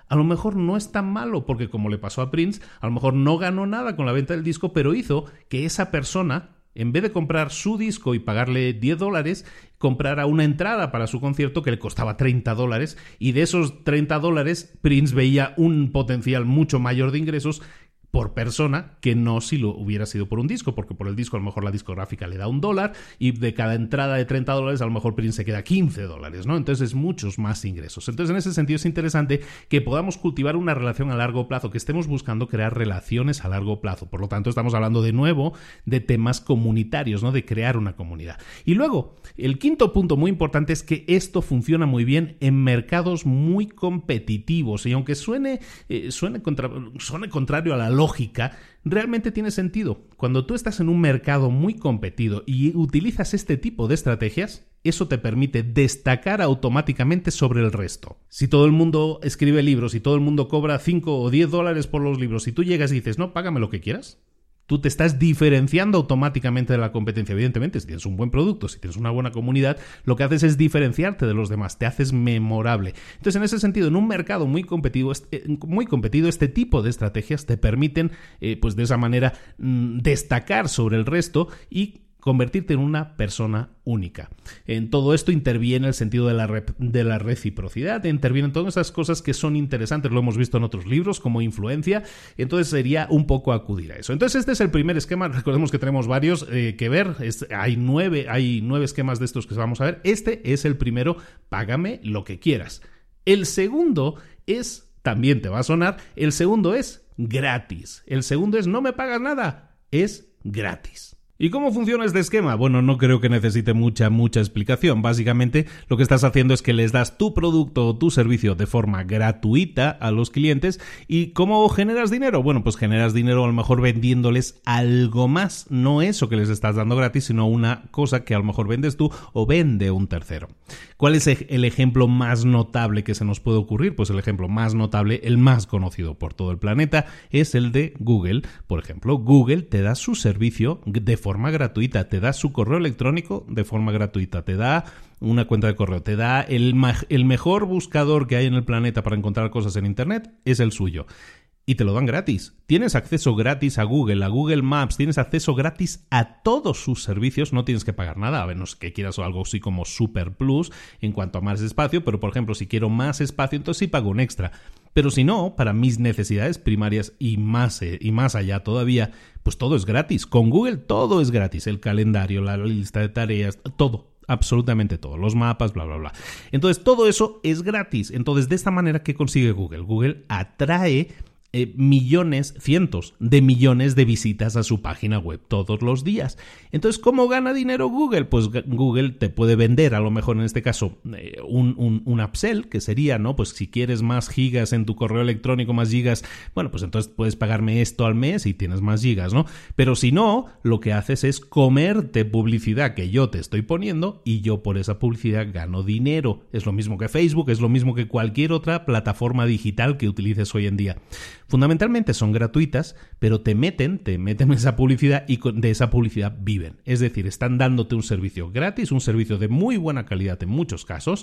A: a lo mejor no es tan malo, porque como le pasó a Prince, a lo mejor no ganó nada con la venta del disco, pero hizo que esa persona, en vez de comprar su disco y pagarle diez dólares, comprara una entrada para su concierto que le costaba treinta dólares, y de esos treinta dólares Prince veía un potencial mucho mayor de ingresos por persona que no si lo hubiera sido por un disco, porque por el disco a lo mejor la discográfica le da un dólar y de cada entrada de treinta dólares a lo mejor Prince se queda quince dólares, ¿no? Entonces es muchos más ingresos. Entonces en ese sentido es interesante que podamos cultivar una relación a largo plazo, que estemos buscando crear relaciones a largo plazo. Por lo tanto estamos hablando de nuevo de temas comunitarios, ¿no? De crear una comunidad. Y luego, el quinto punto muy importante es que esto funciona muy bien en mercados muy competitivos, y aunque suene, eh, suene, contra, suene contrario a la lógica, realmente tiene sentido. Cuando tú estás en un mercado muy competido y utilizas este tipo de estrategias, eso te permite destacar automáticamente sobre el resto. Si todo el mundo escribe libros y todo el mundo cobra cinco o diez dólares por los libros, y tú llegas y dices, no, págame lo que quieras, tú te estás diferenciando automáticamente de la competencia. Evidentemente, si tienes un buen producto, si tienes una buena comunidad, lo que haces es diferenciarte de los demás, te haces memorable. Entonces, en ese sentido, en un mercado muy competido, muy competido, este tipo de estrategias te permiten, eh, pues de esa manera, mmm, destacar sobre el resto y convertirte en una persona única. En todo esto interviene el sentido de la, rep- de la reciprocidad, intervienen todas esas cosas que son interesantes, lo hemos visto en otros libros como influencia, entonces sería un poco acudir a eso. Entonces este es el primer esquema, recordemos que tenemos varios eh, que ver, es, hay, nueve, hay nueve esquemas de estos que vamos a ver, este es el primero, págame lo que quieras. El segundo es, también te va a sonar, el segundo es gratis, el segundo es no me pagas nada, es gratis. ¿Y cómo funciona este esquema? Bueno, no creo que necesite mucha, mucha explicación. Básicamente, lo que estás haciendo es que les das tu producto o tu servicio de forma gratuita a los clientes. ¿Y cómo generas dinero? Bueno, pues generas dinero a lo mejor vendiéndoles algo más. No eso que les estás dando gratis, sino una cosa que a lo mejor vendes tú o vende un tercero. ¿Cuál es el ejemplo más notable que se nos puede ocurrir? Pues el ejemplo más notable, el más conocido por todo el planeta, es el de Google. Por ejemplo, Google te da su servicio de forma forma gratuita, te da su correo electrónico de forma gratuita, te da una cuenta de correo, te da el, el mejor buscador que hay en el planeta para encontrar cosas en internet, es el suyo. Y te lo dan gratis. Tienes acceso gratis a Google, a Google Maps, tienes acceso gratis a todos sus servicios, no tienes que pagar nada, a menos que quieras algo así como Super Plus en cuanto a más espacio, pero por ejemplo, si quiero más espacio, entonces sí pago un extra. Pero si no, para mis necesidades primarias y más, eh, y más allá todavía, pues todo es gratis. Con Google todo es gratis, el calendario, la lista de tareas, todo. Absolutamente todo, los mapas, bla, bla, bla. Entonces, todo eso es gratis. Entonces, de esta manera, ¿qué consigue Google? Google atrae Eh, millones, cientos de millones de visitas a su página web todos los días. Entonces, ¿cómo gana dinero Google? Pues Google te puede vender, a lo mejor en este caso, eh, un, un, un upsell, que sería, ¿no? Pues si quieres más gigas en tu correo electrónico, más gigas, bueno, pues entonces puedes pagarme esto al mes y tienes más gigas, ¿no? Pero si no, lo que haces es comerte publicidad que yo te estoy poniendo y yo por esa publicidad gano dinero. Es lo mismo que Facebook, es lo mismo que cualquier otra plataforma digital que utilices hoy en día. Fundamentalmente son gratuitas, pero te meten, te meten esa publicidad y de esa publicidad viven. Es decir, están dándote un servicio gratis, un servicio de muy buena calidad en muchos casos,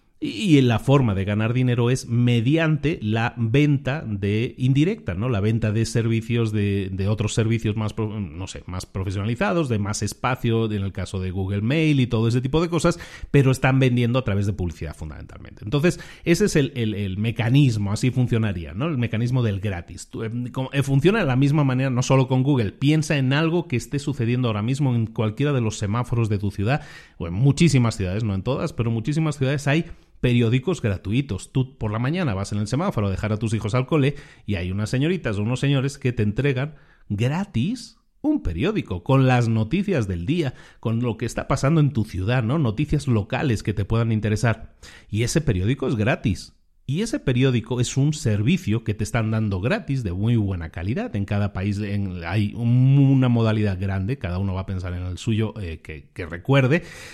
A: y la forma de ganar dinero es mediante la venta de indirecta, ¿no? La venta de servicios, de, de otros servicios más, no sé, más profesionalizados, de más espacio, en el caso de Google Mail y todo ese tipo de cosas, pero están vendiendo a través de publicidad fundamentalmente. Entonces, ese es el, el, el mecanismo, así funcionaría, ¿no? El mecanismo del gratis. Funciona de la misma manera, no solo con Google. Piensa en algo que esté sucediendo ahora mismo en cualquiera de los semáforos de tu ciudad, o en muchísimas ciudades, no en todas, pero en muchísimas ciudades hay periódicos gratuitos. Tú por la mañana vas en el semáforo a dejar a tus hijos al cole y hay unas señoritas o unos señores que te entregan gratis un periódico con las noticias del día, con lo que está pasando en tu ciudad, ¿no? Noticias locales que te puedan interesar. Y ese periódico es gratis. Y ese periódico es un servicio que te están dando gratis de muy buena calidad. En cada país en, hay una modalidad grande, cada uno va a pensar en el suyo eh, que, que recuerde.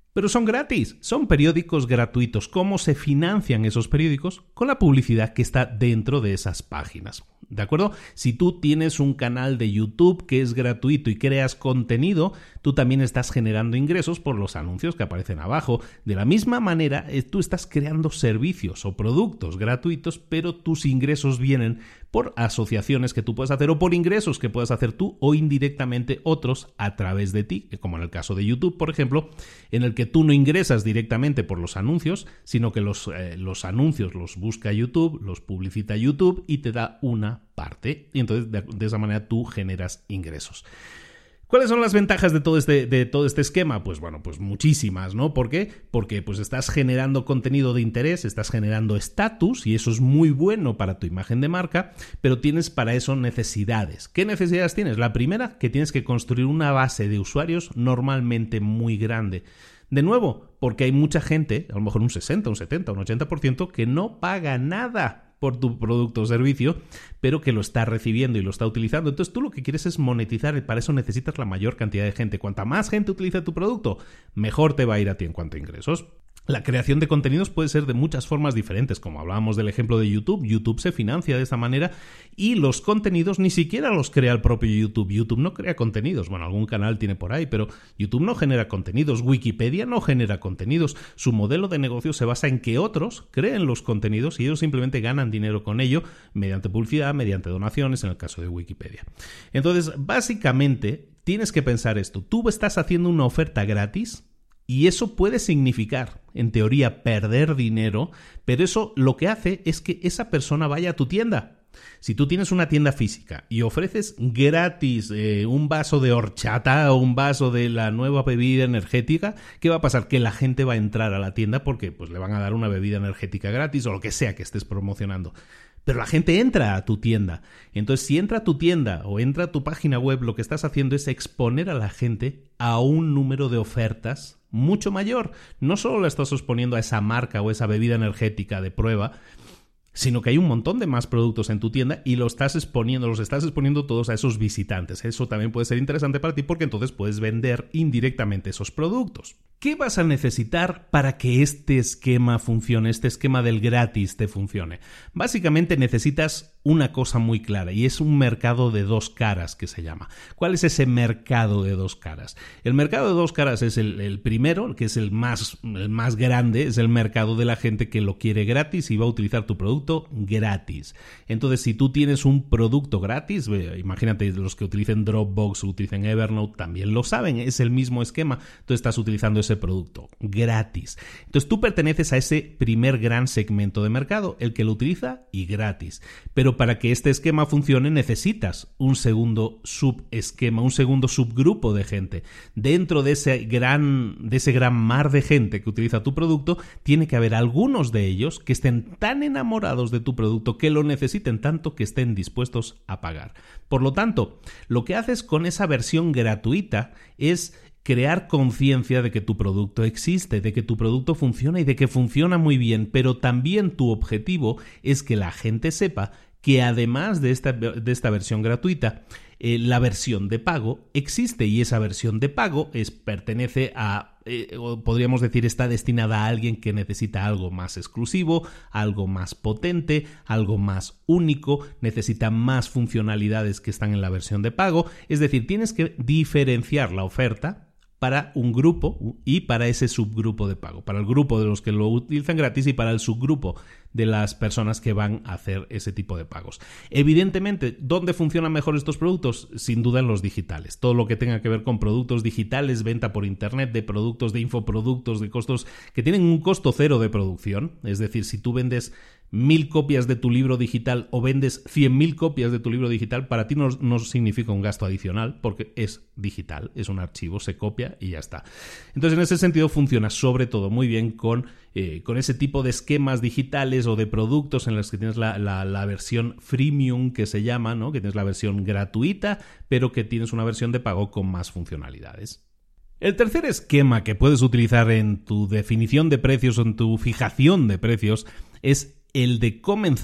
A: Pero son gratis, son periódicos gratuitos. ¿Cómo se financian esos periódicos? Con la publicidad que está dentro de esas páginas. ¿De acuerdo? Si tú tienes un canal de YouTube que es gratuito y creas contenido, tú también estás generando ingresos por los anuncios que aparecen abajo. De la misma manera, tú estás creando servicios o productos gratuitos, pero tus ingresos vienen por asociaciones que tú puedes hacer o por ingresos que puedas hacer tú o indirectamente otros a través de ti, como en el caso de YouTube, por ejemplo, en el que tú no ingresas directamente por los anuncios, sino que los, eh, los anuncios los busca YouTube, los publicita YouTube y te da una parte. Y entonces de, de esa manera tú generas ingresos. ¿Cuáles son las ventajas de todo este, de todo este esquema? Pues bueno, pues muchísimas, ¿no? ¿Por qué? Porque pues estás generando contenido de interés, estás generando estatus y eso es muy bueno para tu imagen de marca, pero tienes para eso necesidades. ¿Qué necesidades tienes? La primera, que tienes que construir una base de usuarios normalmente muy grande. De nuevo, porque hay mucha gente, a lo mejor un sesenta, un setenta, un ochenta por ciento, que no paga nada por tu producto o servicio, pero que lo está recibiendo y lo está utilizando. Entonces tú lo que quieres es monetizar y para eso necesitas la mayor cantidad de gente. Cuanta más gente utiliza tu producto, mejor te va a ir a ti en cuanto a ingresos. La creación de contenidos puede ser de muchas formas diferentes, como hablábamos del ejemplo de YouTube. YouTube se financia de esa manera y los contenidos ni siquiera los crea el propio YouTube. YouTube no crea contenidos. Bueno, algún canal tiene por ahí, pero YouTube no genera contenidos. Wikipedia no genera contenidos. Su modelo de negocio se basa en que otros creen los contenidos y ellos simplemente ganan dinero con ello mediante publicidad, mediante donaciones, en el caso de Wikipedia. Entonces, básicamente, tienes que pensar esto. Tú estás haciendo una oferta gratis. Y eso puede significar, en teoría, perder dinero, pero eso lo que hace es que esa persona vaya a tu tienda. Si tú tienes una tienda física y ofreces gratis eh, un vaso de horchata o un vaso de la nueva bebida energética, ¿qué va a pasar? Que la gente va a entrar a la tienda porque pues, le van a dar una bebida energética gratis o lo que sea que estés promocionando. Pero la gente entra a tu tienda. Entonces, si entra a tu tienda o entra a tu página web, lo que estás haciendo es exponer a la gente a un número de ofertas mucho mayor. No solo la estás exponiendo a esa marca o esa bebida energética de prueba, sino que hay un montón de más productos en tu tienda y los estás exponiendo, los estás exponiendo todos a esos visitantes. Eso también puede ser interesante para ti porque entonces puedes vender indirectamente esos productos. ¿Qué vas a necesitar para que este esquema funcione, este esquema del gratis te funcione? Básicamente necesitas una cosa muy clara y es un mercado de dos caras que se llama. ¿Cuál es ese mercado de dos caras? El mercado de dos caras es el, el primero, que es el más, el más grande, es el mercado de la gente que lo quiere gratis y va a utilizar tu producto gratis. Entonces, si tú tienes un producto gratis, imagínate los que utilicen Dropbox o utilicen Evernote también lo saben, es el mismo esquema. Tú estás utilizando ese producto gratis. Entonces, tú perteneces a ese primer gran segmento de mercado, el que lo utiliza y gratis. Pero para que este esquema funcione necesitas un segundo subesquema, un segundo subgrupo de gente. Dentro de ese gran, de ese gran mar de gente que utiliza tu producto, tiene que haber algunos de ellos que estén tan enamorados de tu producto que lo necesiten tanto que estén dispuestos a pagar. Por lo tanto, lo que haces con esa versión gratuita es crear conciencia de que tu producto existe, de que tu producto funciona y de que funciona muy bien, pero también tu objetivo es que la gente sepa que además de esta, de esta versión gratuita, eh, la versión de pago existe y esa versión de pago es, pertenece a, eh, o podríamos decir, está destinada a alguien que necesita algo más exclusivo, algo más potente, algo más único, necesita más funcionalidades que están en la versión de pago. Es decir, tienes que diferenciar la oferta para un grupo y para ese subgrupo de pago, para el grupo de los que lo utilizan gratis y para el subgrupo de las personas que van a hacer ese tipo de pagos. Evidentemente, ¿dónde funcionan mejor estos productos? Sin duda en los digitales. Todo lo que tenga que ver con productos digitales, venta por internet, de productos, de infoproductos, de costos que tienen un costo cero de producción. Es decir, si tú vendes mil copias de tu libro digital o vendes cien mil copias de tu libro digital, para ti no, no significa un gasto adicional porque es digital, es un archivo, se copia y ya está. Entonces, en ese sentido funciona sobre todo muy bien con, eh, con ese tipo de esquemas digitales o de productos en los que tienes la, la, la versión freemium que se llama, ¿no? Que tienes la versión gratuita, pero que tienes una versión de pago con más funcionalidades. El tercer esquema que puedes utilizar en tu definición de precios o en tu fijación de precios es el de comenzar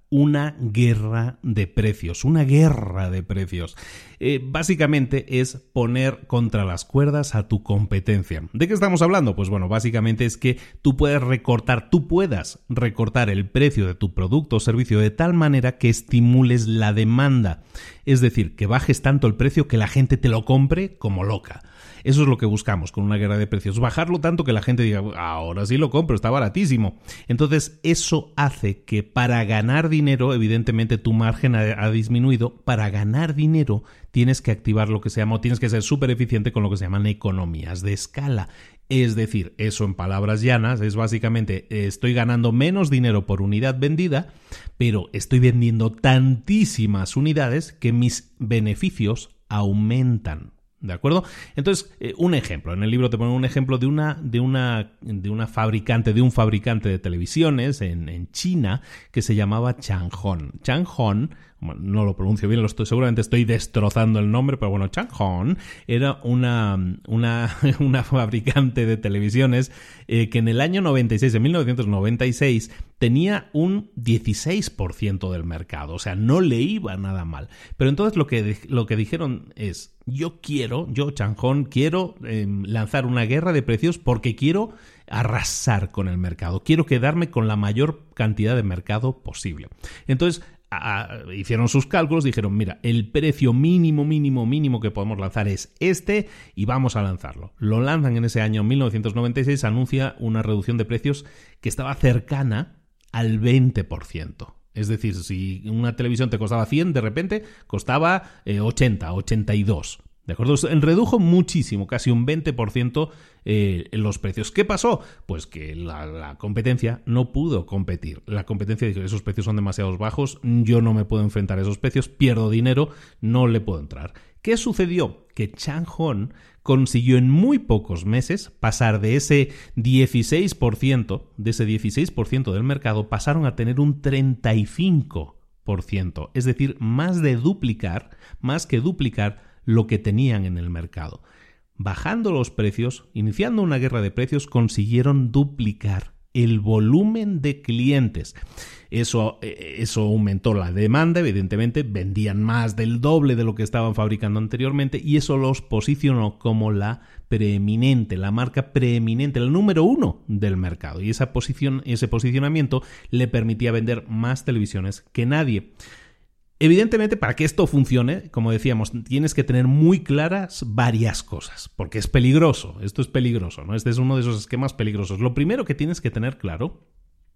A: una guerra de precios, una guerra de precios. Eh, básicamente es poner contra las cuerdas a tu competencia. ¿De qué estamos hablando? Pues bueno, básicamente es que tú puedes recortar, tú puedas recortar el precio de tu producto o servicio de tal manera que estimules la demanda. Es decir, que bajes tanto el precio que la gente te lo compre como loca. Eso es lo que buscamos con una guerra de precios. Bajarlo tanto que la gente diga, ahora sí lo compro, está baratísimo. Entonces, eso hace que para ganar dinero, evidentemente tu margen ha, ha disminuido. Para ganar dinero tienes que activar lo que se llama, o tienes que ser súper eficiente con lo que se llaman economías de escala. Es decir, eso en palabras llanas es básicamente eh, estoy ganando menos dinero por unidad vendida, pero estoy vendiendo tantísimas unidades que mis beneficios aumentan. ¿De acuerdo? Entonces, eh, un ejemplo. En el libro te ponen un ejemplo de una, de una, de una fabricante, de un fabricante de televisiones en, en China que se llamaba Changhong. Changhong, no lo pronuncio bien, lo estoy, seguramente estoy destrozando el nombre, pero bueno, Changhong era una, una, una fabricante de televisiones eh, que en el año noventa y seis, en mil novecientos noventa y seis, tenía un dieciséis por ciento del mercado, o sea, no le iba nada mal. Pero entonces lo que, lo que dijeron es, yo quiero, yo Changhong, quiero eh, lanzar una guerra de precios porque quiero arrasar con el mercado, quiero quedarme con la mayor cantidad de mercado posible. Entonces, A, a, hicieron sus cálculos, dijeron, mira, el precio mínimo, mínimo, mínimo que podemos lanzar es este y vamos a lanzarlo. Lo lanzan en ese año mil novecientos noventa y seis, anuncia una reducción de precios que estaba cercana al veinte por ciento. Es decir, si una televisión te costaba cien, de repente costaba eh, ochenta, ochenta y dos. ¿De acuerdo? Redujo muchísimo, casi un veinte por ciento eh, en los precios. ¿Qué pasó? Pues que la, la competencia no pudo competir. La competencia dijo, esos precios son demasiado bajos, yo no me puedo enfrentar a esos precios, pierdo dinero, no le puedo entrar. ¿Qué sucedió? Que Changhong consiguió en muy pocos meses pasar de ese dieciséis por ciento, de ese dieciséis por ciento del mercado, pasaron a tener un treinta y cinco por ciento. Es decir, más de duplicar, más que duplicar lo que tenían en el mercado. Bajando los precios, iniciando una guerra de precios, consiguieron duplicar el volumen de clientes. Eso, eso aumentó la demanda, evidentemente, vendían más del doble de lo que estaban fabricando anteriormente y eso los posicionó como la preeminente, la marca preeminente, el número uno del mercado. Y esa posición, ese posicionamiento le permitía vender más televisiones que nadie. Evidentemente, para que esto funcione, como decíamos, tienes que tener muy claras varias cosas, porque es peligroso, esto es peligroso, ¿no? Este es uno de esos esquemas peligrosos. Lo primero que tienes que tener claro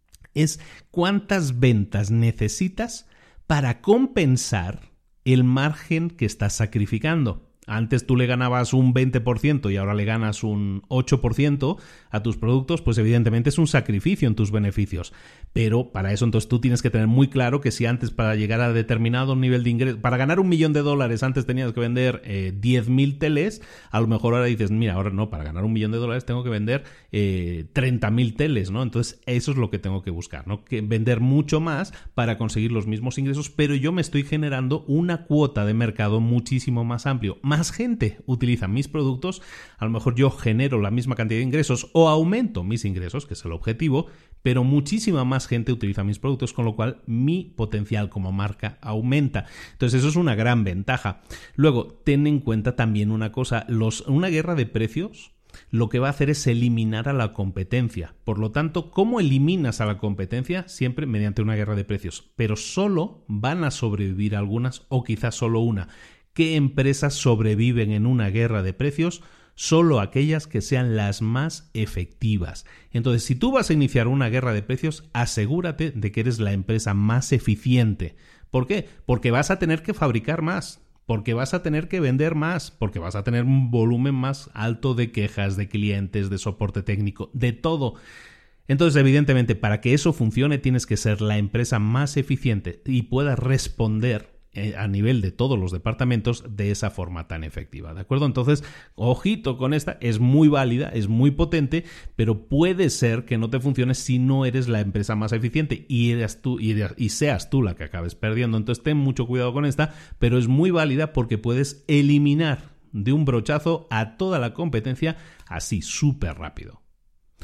A: es cuántas ventas necesitas para compensar el margen que estás sacrificando. Antes tú le ganabas un veinte por ciento y ahora le ganas un ocho por ciento a tus productos, pues evidentemente es un sacrificio en tus beneficios. Pero para eso entonces tú tienes que tener muy claro que si antes para llegar a determinado nivel de ingreso, para ganar un millón de dólares antes tenías que vender eh, diez mil teles, a lo mejor ahora dices, mira, ahora no, para ganar un millón de dólares tengo que vender eh, treinta mil teles, ¿no? Entonces eso es lo que tengo que buscar, ¿no? Que vender mucho más para conseguir los mismos ingresos, pero yo me estoy generando una cuota de mercado muchísimo más amplio. Más Más gente utiliza mis productos, a lo mejor yo genero la misma cantidad de ingresos o aumento mis ingresos, que es el objetivo, pero muchísima más gente utiliza mis productos, con lo cual mi potencial como marca aumenta. Entonces eso es una gran ventaja. Luego, ten en cuenta también una cosa, los, una guerra de precios lo que va a hacer es eliminar a la competencia. Por lo tanto, ¿cómo eliminas a la competencia? Siempre mediante una guerra de precios, pero solo van a sobrevivir algunas o quizás solo una. ¿Qué empresas sobreviven en una guerra de precios? Solo aquellas que sean las más efectivas. Entonces, si tú vas a iniciar una guerra de precios, asegúrate de que eres la empresa más eficiente. ¿Por qué? Porque vas a tener que fabricar más, porque vas a tener que vender más, porque vas a tener un volumen más alto de quejas, de clientes, de soporte técnico, de todo. Entonces, evidentemente, para que eso funcione, tienes que ser la empresa más eficiente y pueda responder a nivel de todos los departamentos de esa forma tan efectiva, ¿de acuerdo? Entonces, ojito con esta, es muy válida, es muy potente, pero puede ser que no te funcione si no eres la empresa más eficiente y, eres tú, y, eres, y seas tú la que acabes perdiendo. Entonces, ten mucho cuidado con esta, pero es muy válida porque puedes eliminar de un brochazo a toda la competencia así, súper rápido.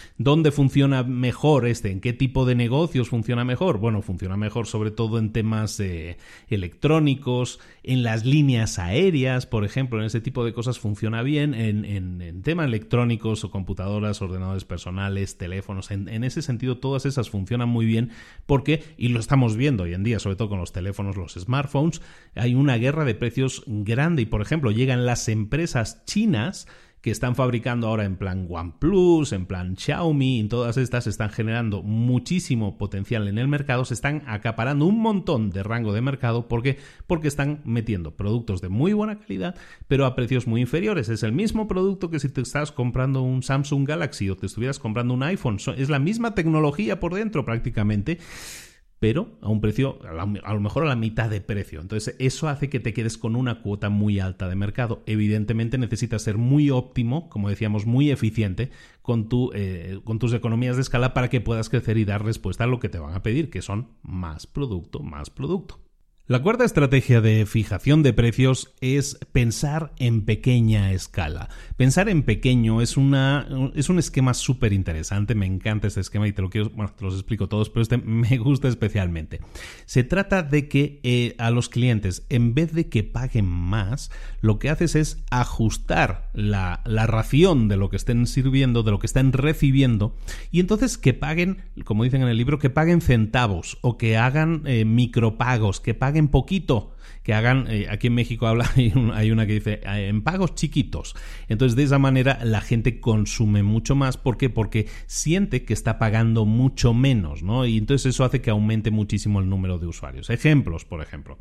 A: ¿Dónde funciona mejor este? ¿En qué tipo de negocios funciona mejor? Bueno, funciona mejor sobre todo en temas eh, electrónicos, en las líneas aéreas, por ejemplo, en ese tipo de cosas funciona bien, en, en, en temas electrónicos o computadoras, ordenadores personales, teléfonos, en, en ese sentido todas esas funcionan muy bien porque, y lo estamos viendo hoy en día, sobre todo con los teléfonos, los smartphones, hay una guerra de precios grande y, por ejemplo, llegan las empresas chinas que están fabricando ahora en plan OnePlus, en plan Xiaomi, y todas estas están generando muchísimo potencial en el mercado, se están acaparando un montón de rango de mercado porque, porque están metiendo productos de muy buena calidad, pero a precios muy inferiores. Es el mismo producto que si te estás comprando un Samsung Galaxy o te estuvieras comprando un iPhone, es la misma tecnología por dentro prácticamente, pero a un precio, a lo mejor a la mitad de precio. Entonces eso hace que te quedes con una cuota muy alta de mercado. Evidentemente necesitas ser muy óptimo, como decíamos, muy eficiente con, tu, eh, con tus economías de escala para que puedas crecer y dar respuesta a lo que te van a pedir, que son más producto, más producto. La cuarta estrategia de fijación de precios es pensar en pequeña escala. Pensar en pequeño es, una, es un esquema súper interesante, me encanta este esquema y te lo quiero, bueno, te los explico todos, pero este me gusta especialmente. Se trata de que eh, a los clientes, en vez de que paguen más, lo que haces es ajustar la, la ración de lo que estén sirviendo, de lo que estén recibiendo, y entonces que paguen, como dicen en el libro, que paguen centavos o que hagan eh, micropagos, que paguen en poquito, que hagan, eh, aquí en México habla, hay, un, hay una que dice en pagos chiquitos. Entonces de esa manera la gente consume mucho más. ¿Por qué? Porque siente que está pagando mucho menos, ¿no? Y entonces eso hace que aumente muchísimo el número de usuarios. Ejemplos, por ejemplo,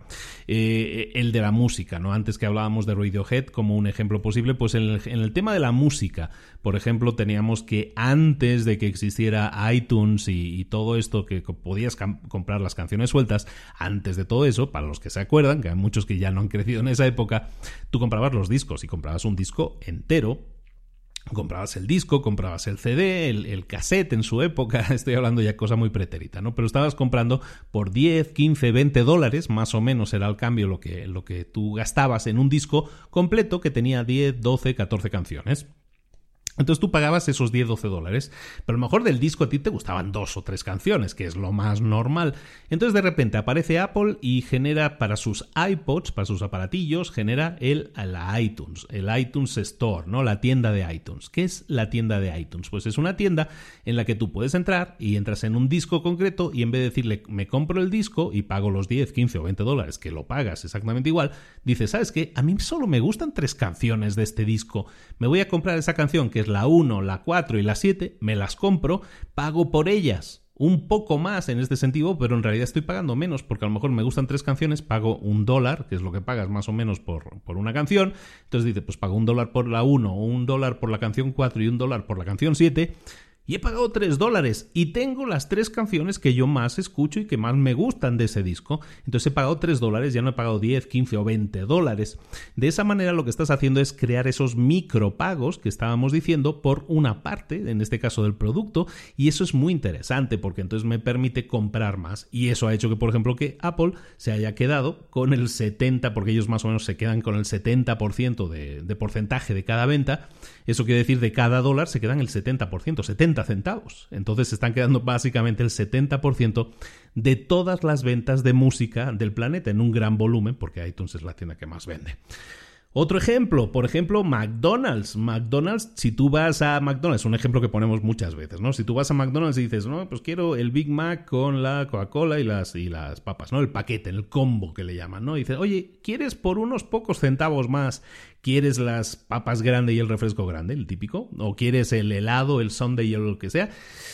A: eh, el de la música, ¿no? Antes que hablábamos de Radiohead como un ejemplo posible, pues en el, en el tema de la música, por ejemplo, teníamos que antes de que existiera iTunes y, y todo esto, que podías cam- comprar las canciones sueltas, antes de todo eso, para los que se acuerdan, que hay muchos que ya no han crecido en esa época, tú comprabas los discos y comprabas un disco entero, comprabas el disco, comprabas el C D, el, el cassette en su época, estoy hablando ya cosa muy pretérita, ¿no? Pero estabas comprando por diez, quince, veinte dólares, más o menos era el cambio lo que, lo que tú gastabas en un disco completo que tenía diez, doce, catorce canciones. Entonces tú pagabas esos diez, doce dólares, pero a lo mejor del disco a ti te gustaban dos o tres canciones, que es lo más normal. Entonces de repente aparece Apple y genera para sus iPods, para sus aparatillos, genera el, la iTunes, el iTunes Store, ¿no? La tienda de iTunes. ¿Qué es la tienda de iTunes? Pues es una tienda en la que tú puedes entrar y entras en un disco concreto y en vez de decirle me compro el disco y pago los diez, quince o veinte dólares, que lo pagas exactamente igual, dices, ¿sabes qué? A mí solo me gustan tres canciones de este disco. Me voy a comprar esa canción que es la uno, la cuatro y la siete, me las compro, pago por ellas un poco más en este sentido, pero en realidad estoy pagando menos porque a lo mejor me gustan tres canciones, pago un dólar, que es lo que pagas más o menos por, por una canción. Entonces dice, pues pago un dólar por la uno, o un dólar por la canción cuatro y un dólar por la canción siete. Y he pagado tres dólares y tengo las tres canciones que yo más escucho y que más me gustan de ese disco. Entonces he pagado tres dólares, ya no he pagado diez, quince o veinte dólares. De esa manera lo que estás haciendo es crear esos micropagos que estábamos diciendo por una parte, en este caso del producto, y eso es muy interesante porque entonces me permite comprar más. Y eso ha hecho que, por ejemplo, que Apple se haya quedado con el setenta, porque ellos más o menos se quedan con el setenta por ciento de, de porcentaje de cada venta. Eso quiere decir de cada dólar se quedan el setenta por ciento, setenta centavos. Entonces se están quedando básicamente el setenta por ciento de todas las ventas de música del planeta en un gran volumen, porque iTunes es la tienda que más vende. Otro ejemplo, por ejemplo, McDonald's. McDonald's, si tú vas a McDonald's, un ejemplo que ponemos muchas veces, ¿no? Si tú vas a McDonald's y dices, no, pues quiero el Big Mac con la Coca-Cola y las, y las papas, ¿no? El paquete, el combo que le llaman, ¿no? Y dices, oye, ¿quieres por unos pocos centavos más, quieres las papas grandes y el refresco grande, el típico? ¿O quieres el helado, el sundae y lo que sea?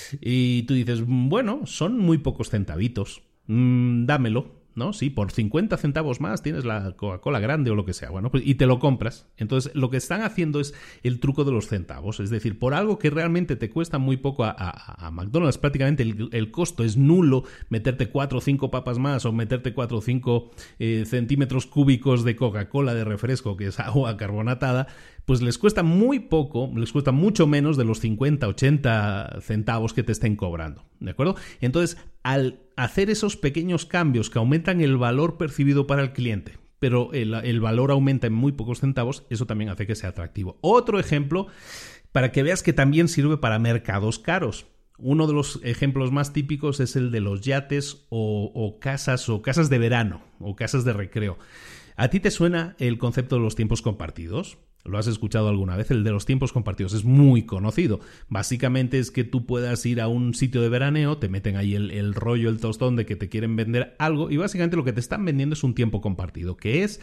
A: Y tú dices, bueno, son muy pocos centavitos, mm, dámelo. ¿No? Sí, por cincuenta centavos más tienes la Coca-Cola grande o lo que sea, bueno, pues, y te lo compras. Entonces, lo que están haciendo es el truco de los centavos, es decir, por algo que realmente te cuesta muy poco a, a, a McDonald's, prácticamente el, el costo es nulo, meterte cuatro o cinco papas más o meterte cuatro o cinco eh, centímetros cúbicos de Coca-Cola de refresco, que es agua carbonatada, pues les cuesta muy poco, les cuesta mucho menos de los cincuenta, ochenta centavos que te estén cobrando, ¿de acuerdo? Entonces, al hacer esos pequeños cambios que aumentan el valor percibido para el cliente, pero el, el valor aumenta en muy pocos centavos, eso también hace que sea atractivo. Otro ejemplo para que veas que también sirve para mercados caros. Uno de los ejemplos más típicos es el de los yates o, o casas o casas de verano o casas de recreo. ¿A ti te suena el concepto de los tiempos compartidos? ¿Lo has escuchado alguna vez? El de los tiempos compartidos es muy conocido. Básicamente es que tú puedas ir a un sitio de veraneo, te meten ahí el, el rollo, el tostón de que te quieren vender algo y básicamente lo que te están vendiendo es un tiempo compartido, que es...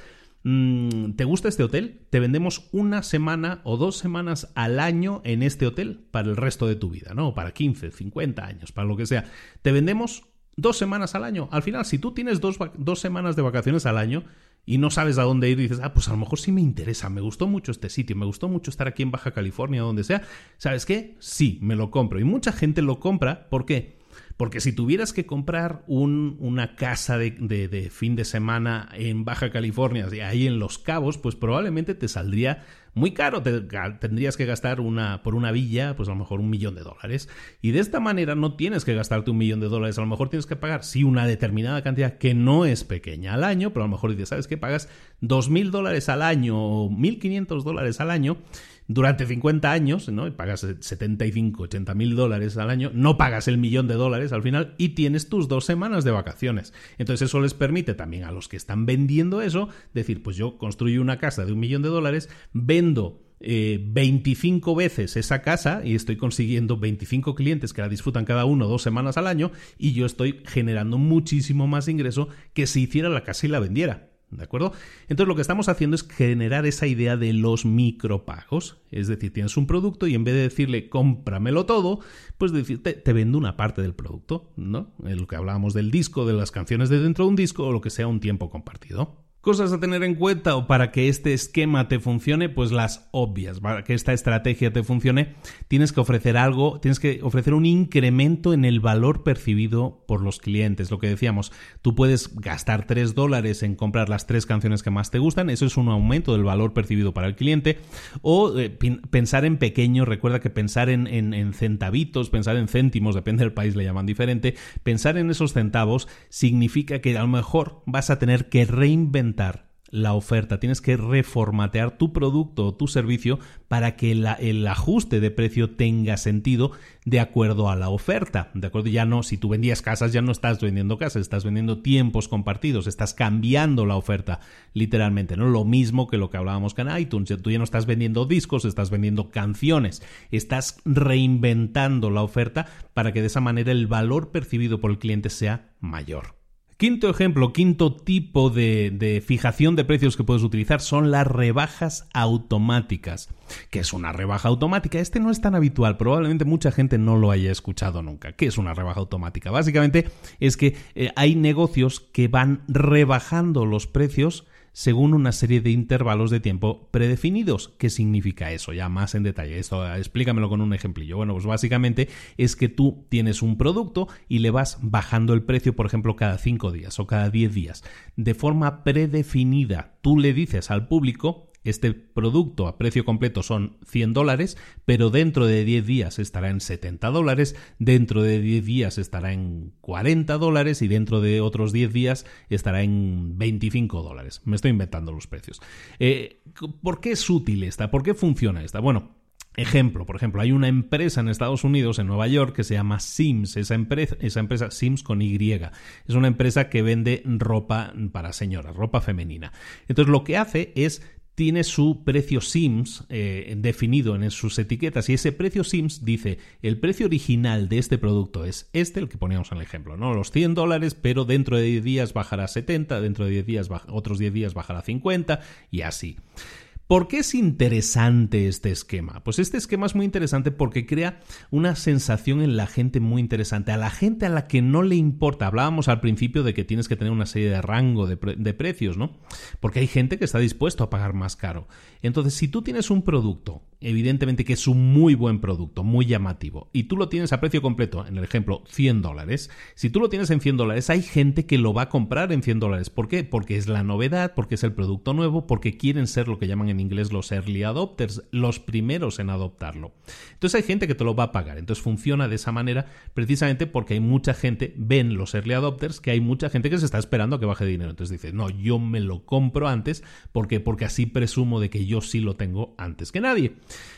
A: ¿te gusta este hotel? Te vendemos una semana o dos semanas al año en este hotel para el resto de tu vida, ¿no? Para quince, cincuenta años, para lo que sea. Te vendemos dos semanas al año. Al final, si tú tienes dos, dos semanas de vacaciones al año y no sabes a dónde ir y dices, ah, pues a lo mejor sí me interesa, me gustó mucho este sitio, me gustó mucho estar aquí en Baja California o donde sea, ¿sabes qué? Sí, me lo compro. Y mucha gente lo compra, ¿por qué? Porque si tuvieras que comprar un, una casa de, de, de fin de semana en Baja California, ahí en Los Cabos, pues probablemente te saldría muy caro. Te, tendrías que gastar una, por una villa, pues a lo mejor un millón de dólares. Y de esta manera no tienes que gastarte un millón de dólares. A lo mejor tienes que pagar, sí, una determinada cantidad que no es pequeña al año, pero a lo mejor dices, ¿sabes qué? Pagas dos mil dólares al año o mil quinientos dólares al año durante cincuenta años, ¿no? Y pagas setenta y cinco, ochenta mil dólares al año, no pagas el millón de dólares al final y tienes tus dos semanas de vacaciones. Entonces eso les permite también a los que están vendiendo eso decir, pues yo construyo una casa de un millón de dólares, vendo eh, veinticinco veces esa casa y estoy consiguiendo veinticinco clientes que la disfrutan cada uno dos semanas al año y yo estoy generando muchísimo más ingreso que si hiciera la casa y la vendiera. ¿De acuerdo? Entonces lo que estamos haciendo es generar esa idea de los micropagos. Es decir, tienes un producto y en vez de decirle cómpramelo todo, pues decirte te vendo una parte del producto, ¿no? En lo que hablábamos del disco, de las canciones de dentro de un disco o lo que sea un tiempo compartido. Cosas a tener en cuenta o para que este esquema te funcione, pues las obvias. Para que esta estrategia te funcione, tienes que ofrecer algo, tienes que ofrecer un incremento en el valor percibido por los clientes. Lo que decíamos, tú puedes gastar tres dólares en comprar las tres canciones que más te gustan, eso es un aumento del valor percibido para el cliente, o eh, pensar en pequeño, recuerda que pensar en, en, en centavitos, pensar en céntimos, depende del país le llaman diferente, pensar en esos centavos significa que a lo mejor vas a tener que reinventar la oferta, tienes que reformatear tu producto o tu servicio para que la, el ajuste de precio tenga sentido de acuerdo a la oferta, de acuerdo, ya no, si tú vendías casas ya no estás vendiendo casas, estás vendiendo tiempos compartidos, estás cambiando la oferta literalmente, ¿no? Lo mismo que lo que hablábamos con iTunes, tú ya no estás vendiendo discos, estás vendiendo canciones, estás reinventando la oferta para que de esa manera el valor percibido por el cliente sea mayor. Quinto ejemplo, quinto tipo de, de fijación de precios que puedes utilizar son las rebajas automáticas. ¿Qué es una rebaja automática? Este no es tan habitual, probablemente mucha gente no lo haya escuchado nunca. ¿Qué es una rebaja automática? Básicamente es que eh, hay negocios que van rebajando los precios según una serie de intervalos de tiempo predefinidos. ¿Qué significa eso? Ya más en detalle. Esto explícamelo con un ejemplillo. Bueno, pues básicamente es que tú tienes un producto y le vas bajando el precio, por ejemplo, cada cinco días o cada diez días. De forma predefinida, tú le dices al público, este producto a precio completo son cien dólares, pero dentro de diez días estará en setenta dólares, dentro de diez días estará en cuarenta dólares y dentro de otros diez días estará en veinticinco dólares. Me estoy inventando los precios. Eh, ¿Por qué es útil esta? ¿Por qué funciona esta? Bueno, ejemplo, por ejemplo, hay una empresa en Estados Unidos, en Nueva York, que se llama Sims. Esa empresa, esa empresa Sims con Y. Es una empresa que vende ropa para señoras, ropa femenina. Entonces, lo que hace es tiene su precio Sims eh, definido en sus etiquetas y ese precio Sims dice el precio original de este producto es este, el que poníamos en el ejemplo, ¿no? Los cien dólares, pero dentro de diez días bajará a setenta, dentro de diez días, otros diez días bajará a cincuenta y así. ¿Por qué es interesante este esquema? Pues este esquema es muy interesante porque crea una sensación en la gente muy interesante. A la gente a la que no le importa, hablábamos al principio de que tienes que tener una serie de rango de, pre- de precios, ¿no? Porque hay gente que está dispuesto a pagar más caro. Entonces, si tú tienes un producto, evidentemente que es un muy buen producto, muy llamativo, y tú lo tienes a precio completo, en el ejemplo, cien dólares, si tú lo tienes en cien dólares, hay gente que lo va a comprar en cien dólares. ¿Por qué? Porque es la novedad, porque es el producto nuevo, porque quieren ser lo que llaman en en inglés los early adopters, los primeros en adoptarlo. Entonces hay gente que te lo va a pagar. Entonces funciona de esa manera precisamente porque hay mucha gente, ven los early adopters, que hay mucha gente que se está esperando a que baje dinero. Entonces dice, no, yo me lo compro antes. ¿Por qué? Porque así presumo de que yo sí lo tengo antes que nadie.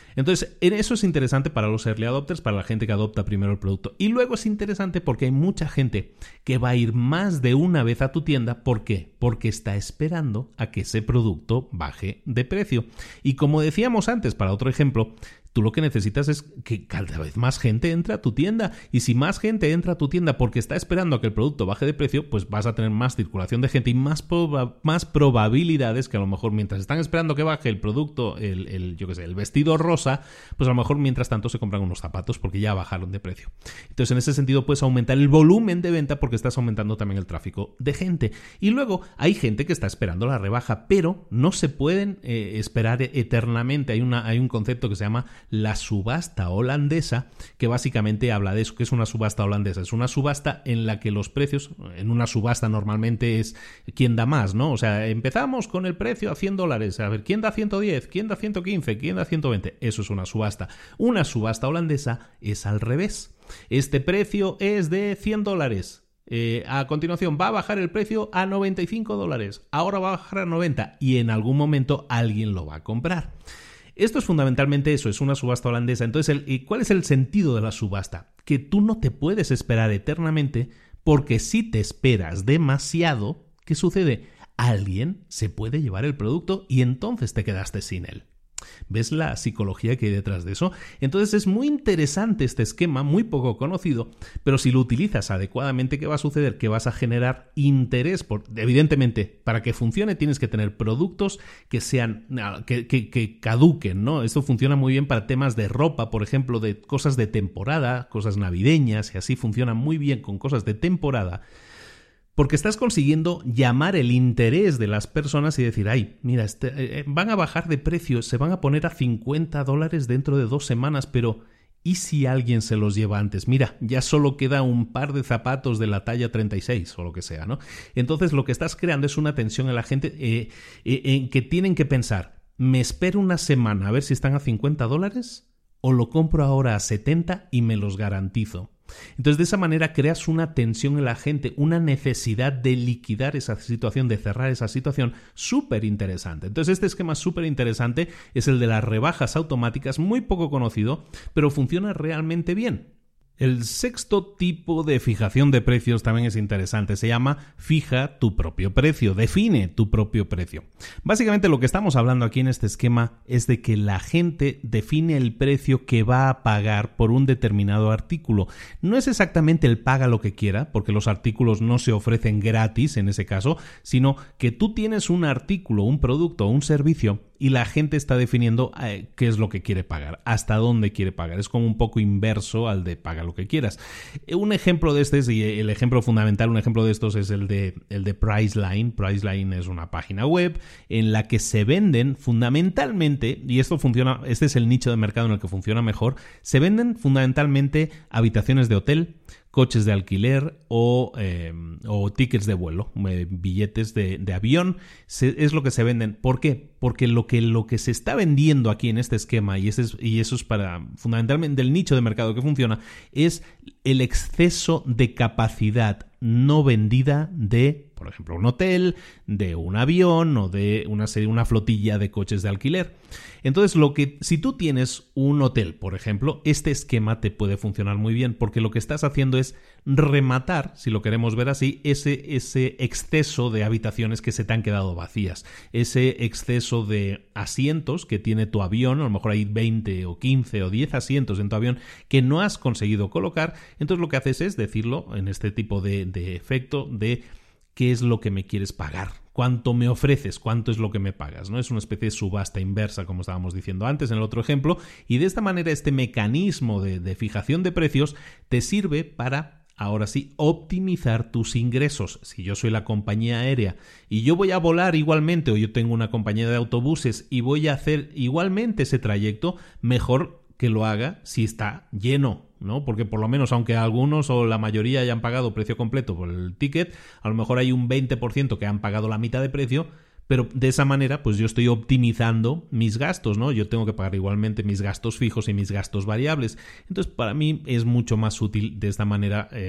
A: Entonces, eso es interesante para los early adopters, para la gente que adopta primero el producto. Y luego es interesante porque hay mucha gente que va a ir más de una vez a tu tienda. ¿Por qué? Porque está esperando a que ese producto baje de precio. Y como decíamos antes, para otro ejemplo, tú lo que necesitas es que cada vez más gente entre a tu tienda. Y si más gente entra a tu tienda porque está esperando a que el producto baje de precio, pues vas a tener más circulación de gente y más, proba- más probabilidades que a lo mejor mientras están esperando que baje el producto, el, el, yo qué sé, el vestido rosa, pues a lo mejor mientras tanto se compran unos zapatos porque ya bajaron de precio. Entonces en ese sentido puedes aumentar el volumen de venta porque estás aumentando también el tráfico de gente. Y luego hay gente que está esperando la rebaja, pero no se pueden eh, esperar eternamente. Hay, una, hay un concepto que se llama la subasta holandesa, que básicamente habla de eso. ¿Qué es una subasta holandesa? Es una subasta en la que los precios, en una subasta normalmente es quién da más, ¿no? O sea, empezamos con el precio a cien dólares, a ver, ¿quién da ciento diez? ¿Quién da ciento quince? ¿Quién da ciento veinte? Eso es una subasta. Una subasta holandesa es al revés. Este precio es de cien dólares. Eh, a continuación va a bajar el precio a noventa y cinco dólares. Ahora va a bajar a noventa y en algún momento alguien lo va a comprar. Esto es fundamentalmente eso, es una subasta holandesa. Entonces, el, ¿cuál es el sentido de la subasta? Que tú no te puedes esperar eternamente, porque si te esperas demasiado, ¿qué sucede? Alguien se puede llevar el producto y entonces te quedaste sin él. ¿Ves la psicología que hay detrás de eso? Entonces es muy interesante este esquema, muy poco conocido, pero si lo utilizas adecuadamente, ¿qué va a suceder? Que vas a generar interés. Por, evidentemente, para que funcione tienes que tener productos que sean que, que, que caduquen, ¿no? Esto funciona muy bien para temas de ropa, por ejemplo, de cosas de temporada, cosas navideñas, y así funciona muy bien con cosas de temporada. Porque estás consiguiendo llamar el interés de las personas y decir, ay, mira, este, eh, van a bajar de precio, se van a poner a cincuenta dólares dentro de dos semanas, pero ¿y si alguien se los lleva antes? Mira, ya solo queda un par de zapatos de la talla treinta y seis o lo que sea, ¿no? Entonces lo que estás creando es una tensión en la gente eh, eh, en que tienen que pensar, ¿me espero una semana a ver si están a cincuenta dólares? ¿O lo compro ahora a setenta y me los garantizo? Entonces de esa manera creas una tensión en la gente, una necesidad de liquidar esa situación, de cerrar esa situación súper interesante. Entonces este esquema súper interesante es el de las rebajas automáticas, muy poco conocido, pero funciona realmente bien. El sexto tipo de fijación de precios también es interesante. Se llama fija tu propio precio, define tu propio precio. Básicamente lo que estamos hablando aquí en este esquema es de que la gente define el precio que va a pagar por un determinado artículo. No es exactamente el paga lo que quiera, porque los artículos no se ofrecen gratis en ese caso, sino que tú tienes un artículo, un producto o un servicio y la gente está definiendo eh, qué es lo que quiere pagar, hasta dónde quiere pagar. Es como un poco inverso al de paga lo que quieras. Un ejemplo de este, es, y el ejemplo fundamental, un ejemplo de estos es el de, el de Priceline. Priceline es una página web en la que se venden fundamentalmente, y esto funciona, este es el nicho de mercado en el que funciona mejor, se venden fundamentalmente habitaciones de hotel, coches de alquiler o, eh, o tickets de vuelo, eh, billetes de, de avión, se, es lo que se venden. ¿Por qué? Porque lo que, lo que se está vendiendo aquí en este esquema, y, ese es, y eso es para fundamentalmente el nicho de mercado que funciona, es el exceso de capacidad no vendida de, por ejemplo, un hotel, de un avión o de una serie, una flotilla de coches de alquiler. Entonces, lo que, si tú tienes un hotel, por ejemplo, este esquema te puede funcionar muy bien porque lo que estás haciendo es rematar, si lo queremos ver así, ese, ese exceso de habitaciones que se te han quedado vacías, ese exceso de asientos que tiene tu avión, a lo mejor hay veinte o quince o diez asientos en tu avión que no has conseguido colocar. Entonces, lo que haces es decirlo en este tipo de, de efecto de qué es lo que me quieres pagar. ¿Cuánto me ofreces? ¿Cuánto es lo que me pagas? ¿No? Es una especie de subasta inversa, como estábamos diciendo antes en el otro ejemplo, y de esta manera este mecanismo de, de fijación de precios te sirve para, ahora sí, optimizar tus ingresos. Si yo soy la compañía aérea y yo voy a volar igualmente, o yo tengo una compañía de autobuses y voy a hacer igualmente ese trayecto, mejor que lo haga si está lleno, ¿no? Porque por lo menos, aunque algunos o la mayoría hayan pagado precio completo por el ticket, a lo mejor hay un veinte por ciento que han pagado la mitad de precio, pero de esa manera pues yo estoy optimizando mis gastos, ¿no? Yo tengo que pagar igualmente mis gastos fijos y mis gastos variables. Entonces para mí es mucho más útil de esta manera eh,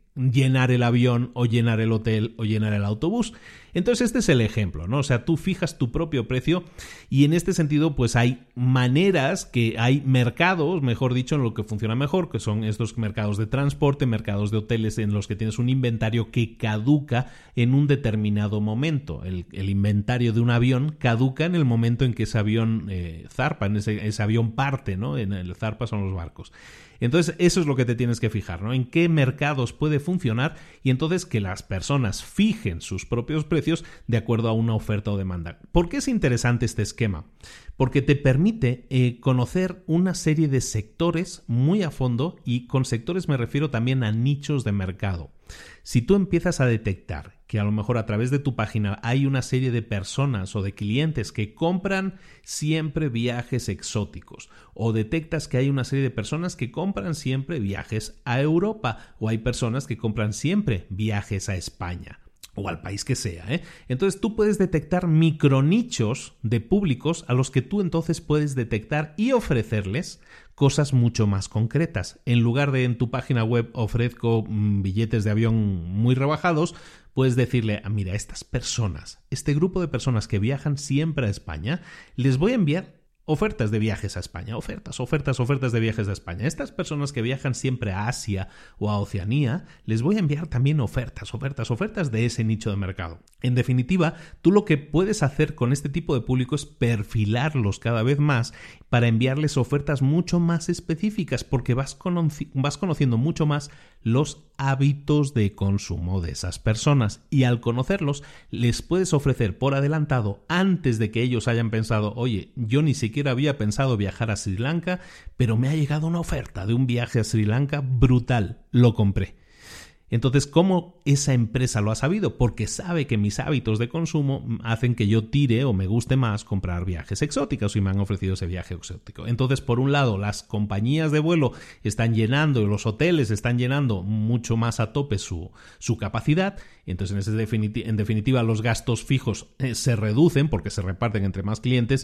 B: llenar el avión o llenar el hotel o llenar el autobús. Entonces este es el ejemplo, ¿no? O sea, tú fijas tu propio precio y en este sentido pues hay maneras, que hay mercados, mejor dicho, en lo que funciona mejor, que son estos mercados de transporte, mercados de hoteles en los que tienes un inventario que caduca en un determinado momento. El, el inventario de un avión caduca en el momento en que ese avión eh, zarpa, en ese, ese avión parte, ¿no? En el zarpa son los barcos. Entonces eso es lo que te tienes que fijar, ¿no? En qué mercados puede funcionar y entonces que las personas fijen sus propios precios de acuerdo a una oferta o demanda. ¿Por qué es interesante este esquema? Porque te permite eh, conocer una serie de sectores muy a fondo, y con sectores me refiero también a nichos de mercado. Si tú empiezas a detectar que a lo mejor a través de tu página hay una serie de personas o de clientes que compran siempre viajes exóticos, o detectas que hay una serie de personas que compran siempre viajes a Europa, o hay personas que compran siempre viajes a España, o al país que sea, ¿eh? Entonces tú puedes detectar micronichos de públicos a los que tú entonces puedes detectar y ofrecerles cosas mucho más concretas. En lugar de en tu página web ofrezco mmm, billetes de avión muy rebajados, puedes decirle, ah, mira, estas personas, este grupo de personas que viajan siempre a España, les voy a enviar ofertas de viajes a España, ofertas, ofertas, ofertas de viajes a España. Estas personas que viajan siempre a Asia o a Oceanía, les voy a enviar también ofertas, ofertas, ofertas de ese nicho de mercado. En definitiva, tú lo que puedes hacer con este tipo de público es perfilarlos cada vez más para enviarles ofertas mucho más específicas, porque vas, conoci- vas conociendo mucho más los hábitos de consumo de esas personas, y al conocerlos les puedes ofrecer por adelantado, antes de que ellos hayan pensado, oye, yo ni siquiera había pensado viajar a Sri Lanka, pero me ha llegado una oferta de un viaje a Sri Lanka brutal, lo compré. Entonces, ¿cómo esa empresa lo ha sabido? Porque sabe que mis hábitos de consumo hacen que yo tire o me guste más comprar viajes exóticos, y me han ofrecido ese viaje exótico. Entonces, por un lado, las compañías de vuelo están llenando, los hoteles están llenando mucho más a tope su, su capacidad. Entonces, en, ese definiti- en definitiva, los gastos fijos eh, se reducen porque se reparten entre más clientes,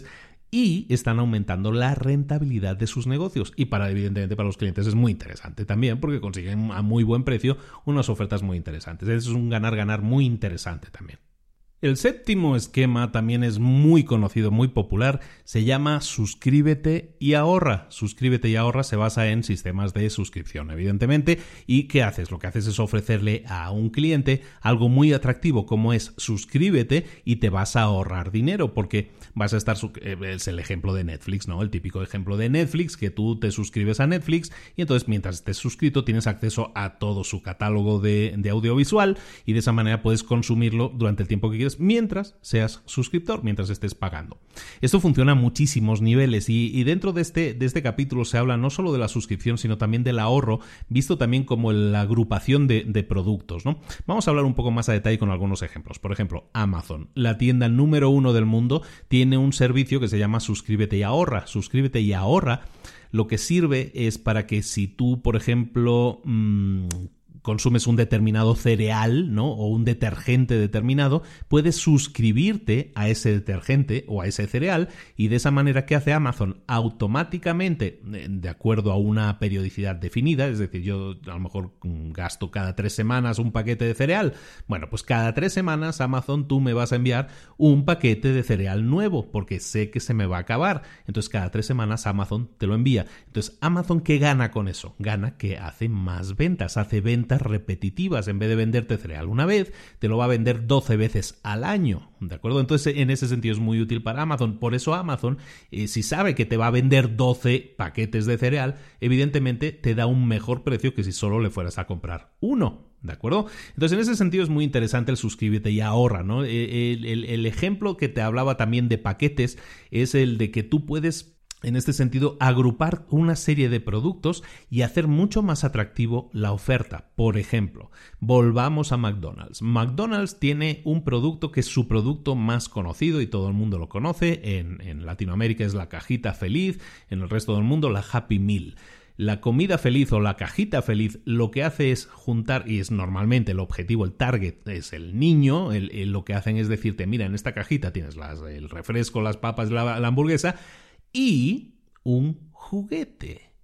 B: y están aumentando la rentabilidad de sus negocios. Y para, evidentemente, para los clientes es muy interesante también, porque consiguen a muy buen precio unas ofertas muy interesantes. Eso es un ganar-ganar muy interesante también. El séptimo esquema también es muy conocido, muy popular, se llama suscríbete y ahorra. Suscríbete y ahorra se basa en sistemas de suscripción, evidentemente. ¿Y qué haces? Lo que haces es ofrecerle a un cliente algo muy atractivo, como es suscríbete y te vas a ahorrar dinero, porque vas a estar... Es el ejemplo de Netflix, ¿no? El típico ejemplo de Netflix, que tú te suscribes a Netflix y entonces mientras estés suscrito tienes acceso a todo su catálogo de, de audiovisual, y de esa manera puedes consumirlo durante el tiempo que quieras, mientras seas suscriptor, mientras estés pagando. Esto funciona a muchísimos niveles, y, y dentro de este, de este capítulo se habla no solo de la suscripción, sino también del ahorro, visto también como la agrupación de, de productos, ¿no? Vamos a hablar un poco más a detalle con algunos ejemplos. Por ejemplo, Amazon, la tienda número uno del mundo, tiene un servicio que se llama Suscríbete y ahorra. Suscríbete y ahorra lo que sirve es para que si tú, por ejemplo, mmm, consumes un determinado cereal, ¿no? O un detergente determinado, puedes suscribirte a ese detergente o a ese cereal, y de esa manera, ¿qué hace Amazon? Automáticamente, de acuerdo a una periodicidad definida, es decir, yo a lo mejor gasto cada tres semanas un paquete de cereal, bueno, pues cada tres semanas Amazon tú me vas a enviar un paquete de cereal nuevo, porque sé que se me va a acabar, entonces cada tres semanas Amazon te lo envía. Entonces, ¿Amazon qué gana con eso? Gana que hace más ventas, hace ventas repetitivas. En vez de venderte cereal una vez, te lo va a vender doce veces al año, ¿de acuerdo? Entonces, en ese sentido es muy útil para Amazon. Por eso Amazon, eh, si sabe que te va a vender doce paquetes de cereal, evidentemente te da un mejor precio que si solo le fueras a comprar uno, ¿de acuerdo? Entonces, en ese sentido es muy interesante el suscríbete y ahorra, ¿no? El, el, el ejemplo que te hablaba también de paquetes es el de que tú puedes, en este sentido, agrupar una serie de productos y hacer mucho más atractivo la oferta. Por ejemplo, volvamos a McDonald's. McDonald's tiene un producto que es su producto más conocido y todo el mundo lo conoce. En, en Latinoamérica es la cajita feliz, en el resto del mundo la Happy Meal. La comida feliz o la cajita feliz lo que hace es juntar, y es normalmente el objetivo, el target es el niño. El, el, lo que hacen es decirte, mira, en esta cajita tienes las, el refresco, las papas, la, la hamburguesa y un juguete.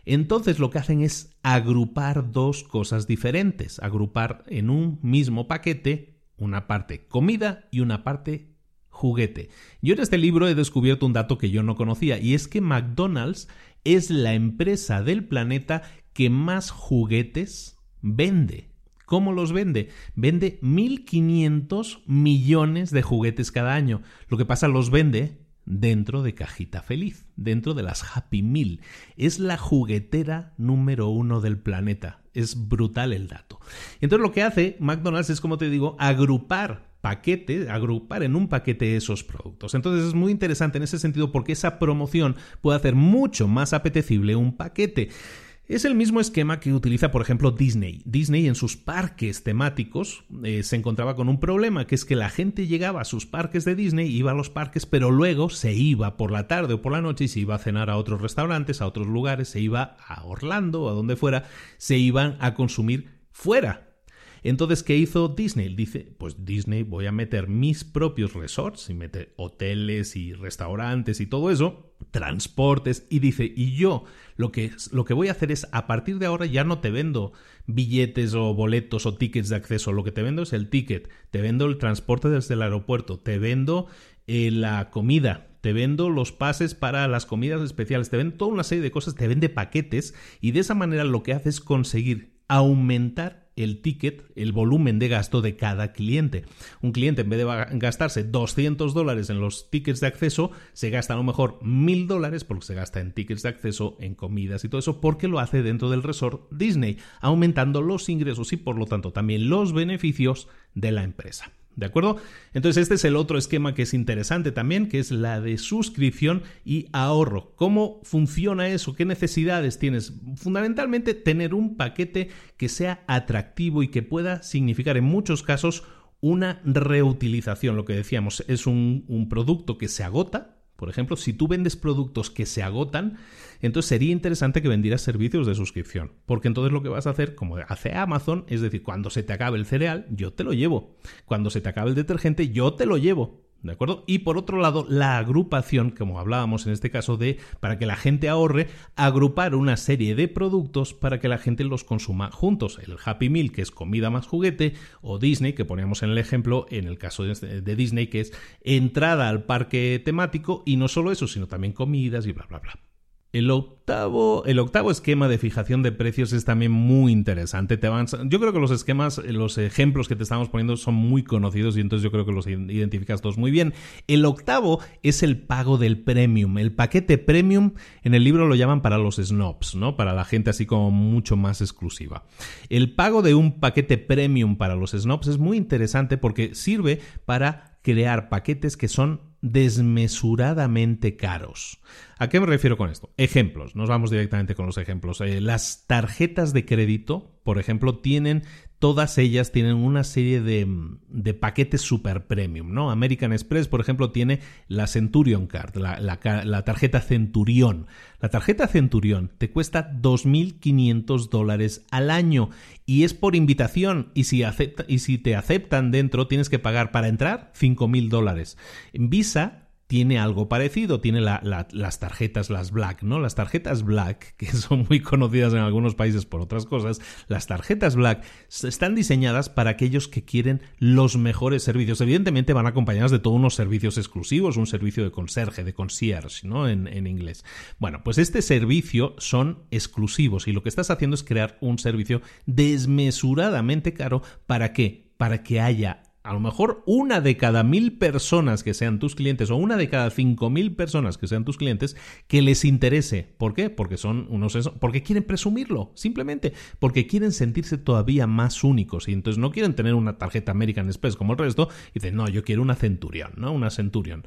B: Entonces lo que hacen es agrupar dos cosas diferentes, agrupar en un mismo paquete una parte comida y una parte juguete. Yo en este libro he descubierto un dato que yo no conocía, y es que McDonald's es la empresa del planeta que más juguetes vende. ¿Cómo los vende? Vende mil quinientos millones de juguetes cada año. Lo que pasa, los vende dentro de Cajita Feliz, dentro de las Happy Meal. Es la juguetera número uno del planeta. Es brutal el dato. Entonces lo que hace McDonald's es, como te digo, agrupar paquetes, agrupar en un paquete esos productos. Entonces es muy interesante en ese sentido, porque esa promoción puede hacer mucho más apetecible un paquete. Es el mismo esquema que utiliza, por ejemplo, Disney. Disney en sus parques temáticos eh, se encontraba con un problema, que es que la gente llegaba a sus parques de Disney, iba a los parques, pero luego se iba por la tarde o por la noche y se iba a cenar a otros restaurantes, a otros lugares, se iba a Orlando o a donde fuera, se iban a consumir fuera. Entonces, ¿qué hizo Disney? Dice, pues Disney, voy a meter mis propios resorts, y mete hoteles y restaurantes y todo eso, transportes, y dice, y yo lo que, lo que voy a hacer es, a partir de ahora ya no te vendo billetes o boletos o tickets de acceso, lo que te vendo es el ticket, te vendo el transporte desde el aeropuerto, te vendo eh, la comida, te vendo los pases para las comidas especiales, te vendo toda una serie de cosas, te vende paquetes, y de esa manera lo que hace es conseguir aumentar el ticket, el volumen de gasto de cada cliente. Un cliente, en vez de gastarse doscientos dólares en los tickets de acceso, se gasta a lo mejor mil dólares, porque se gasta en tickets de acceso, en comidas y todo eso, porque lo hace dentro del resort Disney, aumentando los ingresos y por lo tanto también los beneficios de la empresa. ¿De acuerdo? Entonces este es el otro esquema que es interesante también, que es la de suscripción y ahorro. ¿Cómo funciona eso? ¿Qué necesidades tienes? Fundamentalmente tener un paquete que sea atractivo y que pueda significar en muchos casos una reutilización. Lo que decíamos, es un, un producto que se agota. Por ejemplo, si tú vendes productos que se agotan, entonces sería interesante que vendieras servicios de suscripción, porque entonces lo que vas a hacer, como hace Amazon, es decir, cuando se te acabe el cereal, yo te lo llevo. Cuando se te acabe el detergente, yo te lo llevo. ¿De acuerdo? Y por otro lado, la agrupación, como hablábamos en este caso de, para que la gente ahorre, agrupar una serie de productos para que la gente los consuma juntos. El Happy Meal, que es comida más juguete, o Disney, que poníamos en el ejemplo, en el caso de, de Disney, que es entrada al parque temático, y no solo eso, sino también comidas y bla, bla, bla. El octavo, el octavo esquema de fijación de precios es también muy interesante. Te van, yo creo que los esquemas, los ejemplos que te estamos poniendo son muy conocidos y entonces yo creo que los identificas todos muy bien. El octavo es el pago del premium. El paquete premium en el libro lo llaman para los snobs, ¿no? Para la gente así como mucho más exclusiva. El pago de un paquete premium para los snobs es muy interesante porque sirve para crear paquetes que son desmesuradamente caros. ¿A qué me refiero con esto? Ejemplos. Nos vamos directamente con los ejemplos. Eh, las tarjetas de crédito, por ejemplo, tienen, todas ellas tienen una serie de, de paquetes super premium, ¿no? American Express, por ejemplo, tiene la Centurion Card, la, la, la tarjeta Centurión. La tarjeta Centurión te cuesta dos mil quinientos dólares al año y es por invitación, y si, acepta, y si te aceptan dentro tienes que pagar para entrar cinco mil dólares. En Visa tiene algo parecido, tiene la, la, las tarjetas, las Black, ¿no? Las tarjetas Black, que son muy conocidas en algunos países por otras cosas, las tarjetas Black están diseñadas para aquellos que quieren los mejores servicios. Evidentemente van acompañadas de todos unos servicios exclusivos, un servicio de conserje, de concierge, ¿no? En, en inglés. Bueno, pues este servicio son exclusivos y lo que estás haciendo es crear un servicio desmesuradamente caro. ¿Para qué? Para que haya a lo mejor una de cada mil personas que sean tus clientes o una de cada cinco mil personas que sean tus clientes que les interese. ¿Por qué? Porque son unos, porque quieren presumirlo, simplemente porque quieren sentirse todavía más únicos y entonces no quieren tener una tarjeta American Express como el resto y dicen, no, yo quiero una Centurion, ¿no? Una Centurion.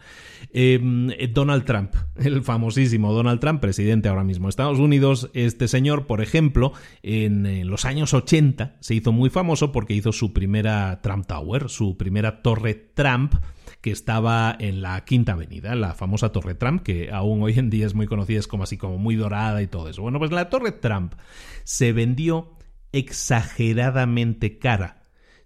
B: Eh, Donald Trump, el famosísimo Donald Trump, presidente ahora mismo de Estados Unidos, este señor, por ejemplo, en, en los años ochenta se hizo muy famoso porque hizo su primera Trump Tower, su primera torre Trump, que estaba en la Quinta Avenida, la famosa Torre Trump, que aún hoy en día es muy conocida, es como así como muy dorada y todo eso. Bueno, pues la Torre Trump se vendió exageradamente cara.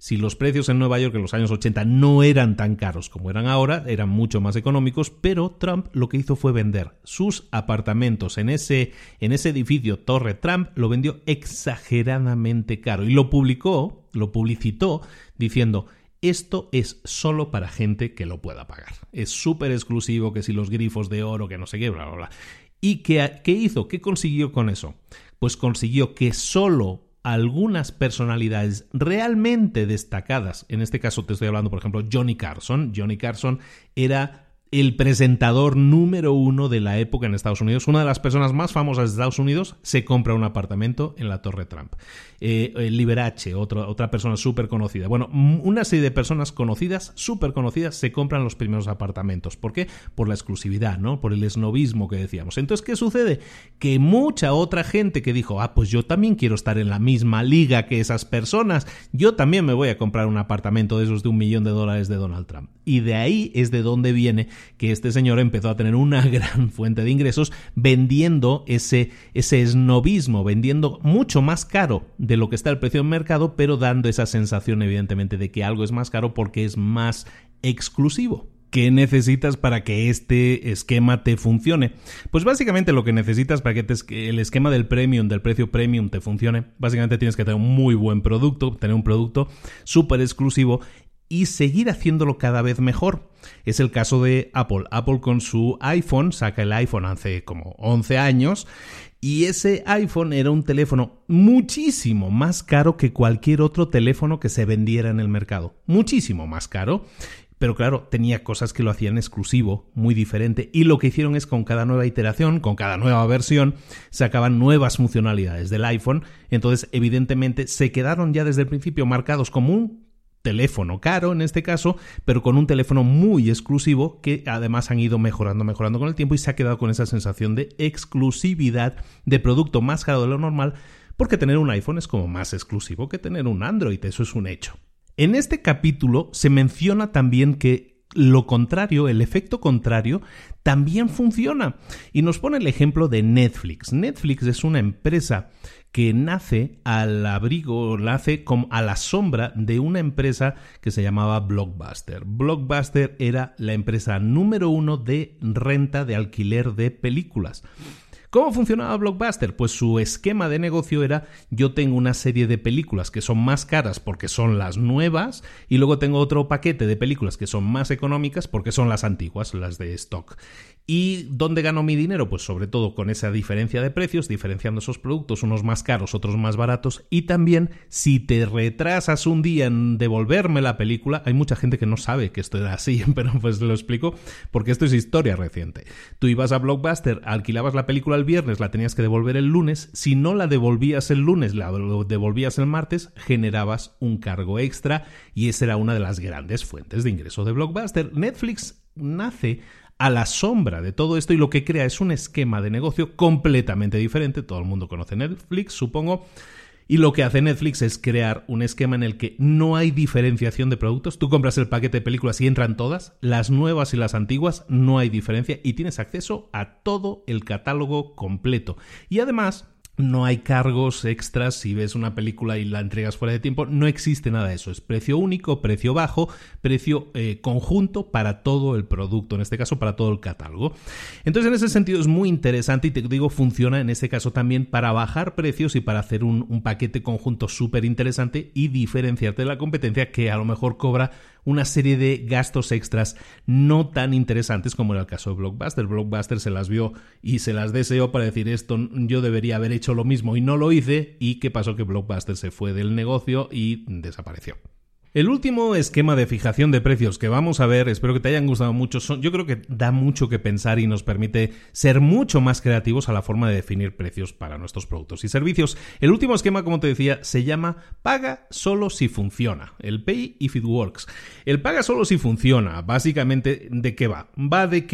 B: Si los precios en Nueva York en los años ochenta no eran tan caros como eran ahora, eran mucho más económicos, pero Trump lo que hizo fue vender sus apartamentos en ese, en ese edificio Torre Trump, lo vendió exageradamente caro y lo publicó, lo publicitó diciendo: esto es solo para gente que lo pueda pagar. Es súper exclusivo, que si los grifos de oro, que no sé qué, bla, bla, bla. ¿Y qué, qué hizo? ¿Qué consiguió con eso? Pues consiguió que solo algunas personalidades realmente destacadas, en este caso te estoy hablando, por ejemplo, Johnny Carson. Johnny Carson era el presentador número uno de la época en Estados Unidos, una de las personas más famosas de Estados Unidos, se compra un apartamento en la Torre Trump. Eh, Liberace, otro, otra persona súper conocida. Bueno, una serie de personas conocidas, súper conocidas, se compran los primeros apartamentos. ¿Por qué? Por la exclusividad, ¿no? Por el esnobismo que decíamos. Entonces, ¿qué sucede? Que mucha otra gente que dijo: ah, pues yo también quiero estar en la misma liga que esas personas, yo también me voy a comprar un apartamento de esos de un millón de dólares de Donald Trump. Y de ahí es de donde viene que este señor empezó a tener una gran fuente de ingresos vendiendo ese, ese esnobismo, vendiendo mucho más caro de lo que está el precio en mercado, pero dando esa sensación evidentemente de que algo es más caro porque es más exclusivo. ¿Qué necesitas para que este esquema te funcione? Pues básicamente lo que necesitas para que te, el esquema del premium, del precio premium te funcione, básicamente tienes que tener un muy buen producto, tener un producto súper exclusivo y seguir haciéndolo cada vez mejor. Es el caso de Apple. Apple con su iPhone, saca el iPhone hace como once años, y ese iPhone era un teléfono muchísimo más caro que cualquier otro teléfono que se vendiera en el mercado. Muchísimo más caro. Pero claro, tenía cosas que lo hacían exclusivo, muy diferente, y lo que hicieron es con cada nueva iteración, con cada nueva versión, sacaban nuevas funcionalidades del iPhone. Entonces, evidentemente, se quedaron ya desde el principio marcados como un teléfono caro en este caso, pero con un teléfono muy exclusivo que además han ido mejorando, mejorando con el tiempo y se ha quedado con esa sensación de exclusividad, de producto más caro de lo normal, porque tener un iPhone es como más exclusivo que tener un Android, eso es un hecho. En este capítulo se menciona también que lo contrario, el efecto contrario, también funciona. Y nos pone el ejemplo de Netflix. Netflix es una empresa que nace al abrigo, nace como a la sombra de una empresa que se llamaba Blockbuster. Blockbuster era la empresa número uno de renta, de alquiler de películas. ¿Cómo funcionaba Blockbuster? Pues su esquema de negocio era: yo tengo una serie de películas que son más caras porque son las nuevas y luego tengo otro paquete de películas que son más económicas porque son las antiguas, las de stock. ¿Y dónde gano mi dinero? Pues sobre todo con esa diferencia de precios, diferenciando esos productos, unos más caros, otros más baratos, y también si te retrasas un día en devolverme la película, hay mucha gente que no sabe que esto era así, pero pues lo explico porque esto es historia reciente. Tú ibas a Blockbuster, alquilabas la película el viernes, la tenías que devolver el lunes, si no la devolvías el lunes, la devolvías el martes, generabas un cargo extra y esa era una de las grandes fuentes de ingreso de Blockbuster. Netflix nace a la sombra de todo esto y lo que crea es un esquema de negocio completamente diferente. Todo el mundo conoce Netflix, supongo. Y lo que hace Netflix es crear un esquema en el que no hay diferenciación de productos. Tú compras el paquete de películas y entran todas, las nuevas y las antiguas, no hay diferencia y tienes acceso a todo el catálogo completo. Y además, no hay cargos extras si ves una película y la entregas fuera de tiempo, no existe nada de eso, es precio único, precio bajo, precio eh, conjunto para todo el producto, en este caso para todo el catálogo. Entonces en ese sentido es muy interesante y te digo, funciona en este caso también para bajar precios y para hacer un, un paquete conjunto súper interesante y diferenciarte de la competencia que a lo mejor cobra una serie de gastos extras no tan interesantes como era el caso de Blockbuster. Blockbuster se las vio y se las deseó para decir: esto yo debería haber hecho lo mismo y no lo hice. ¿Y qué pasó? Que Blockbuster se fue del negocio y desapareció. El último esquema de fijación de precios que vamos a ver, espero que te hayan gustado mucho, son, yo creo que da mucho que pensar y nos permite ser mucho más creativos a la forma de definir precios para nuestros productos y servicios. El último esquema, como te decía, se llama paga solo si funciona, el pay if it works. El paga solo si funciona, básicamente, ¿de qué va? Va de que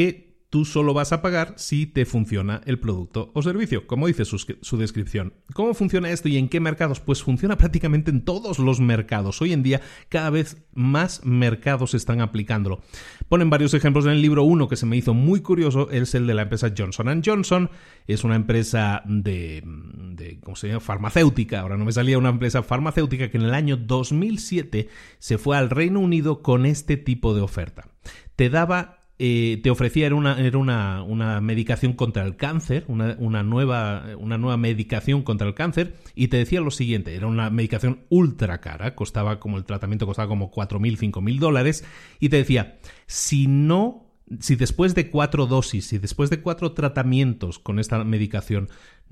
B: tú solo vas a pagar si te funciona el producto o servicio, como dice su, su descripción. ¿Cómo funciona esto y en qué mercados? Pues funciona prácticamente en todos los mercados. Hoy en día cada vez más mercados están aplicándolo. Ponen varios ejemplos en el libro. Uno que se me hizo muy curioso es el de la empresa Johnson and Johnson. Es una empresa de, de ¿cómo se llama? farmacéutica. Ahora no me salía una empresa farmacéutica que en el año dos mil siete se fue al Reino Unido con este tipo de oferta. Te daba Eh, te ofrecía era una, era una, una medicación contra el cáncer, una, una, nueva, una nueva medicación contra el cáncer, y te decía lo siguiente: era una medicación ultra cara, costaba como el tratamiento costaba como cuatro mil, cinco mil dólares, y te decía, si no, si después de cuatro dosis, si después de cuatro tratamientos con esta medicación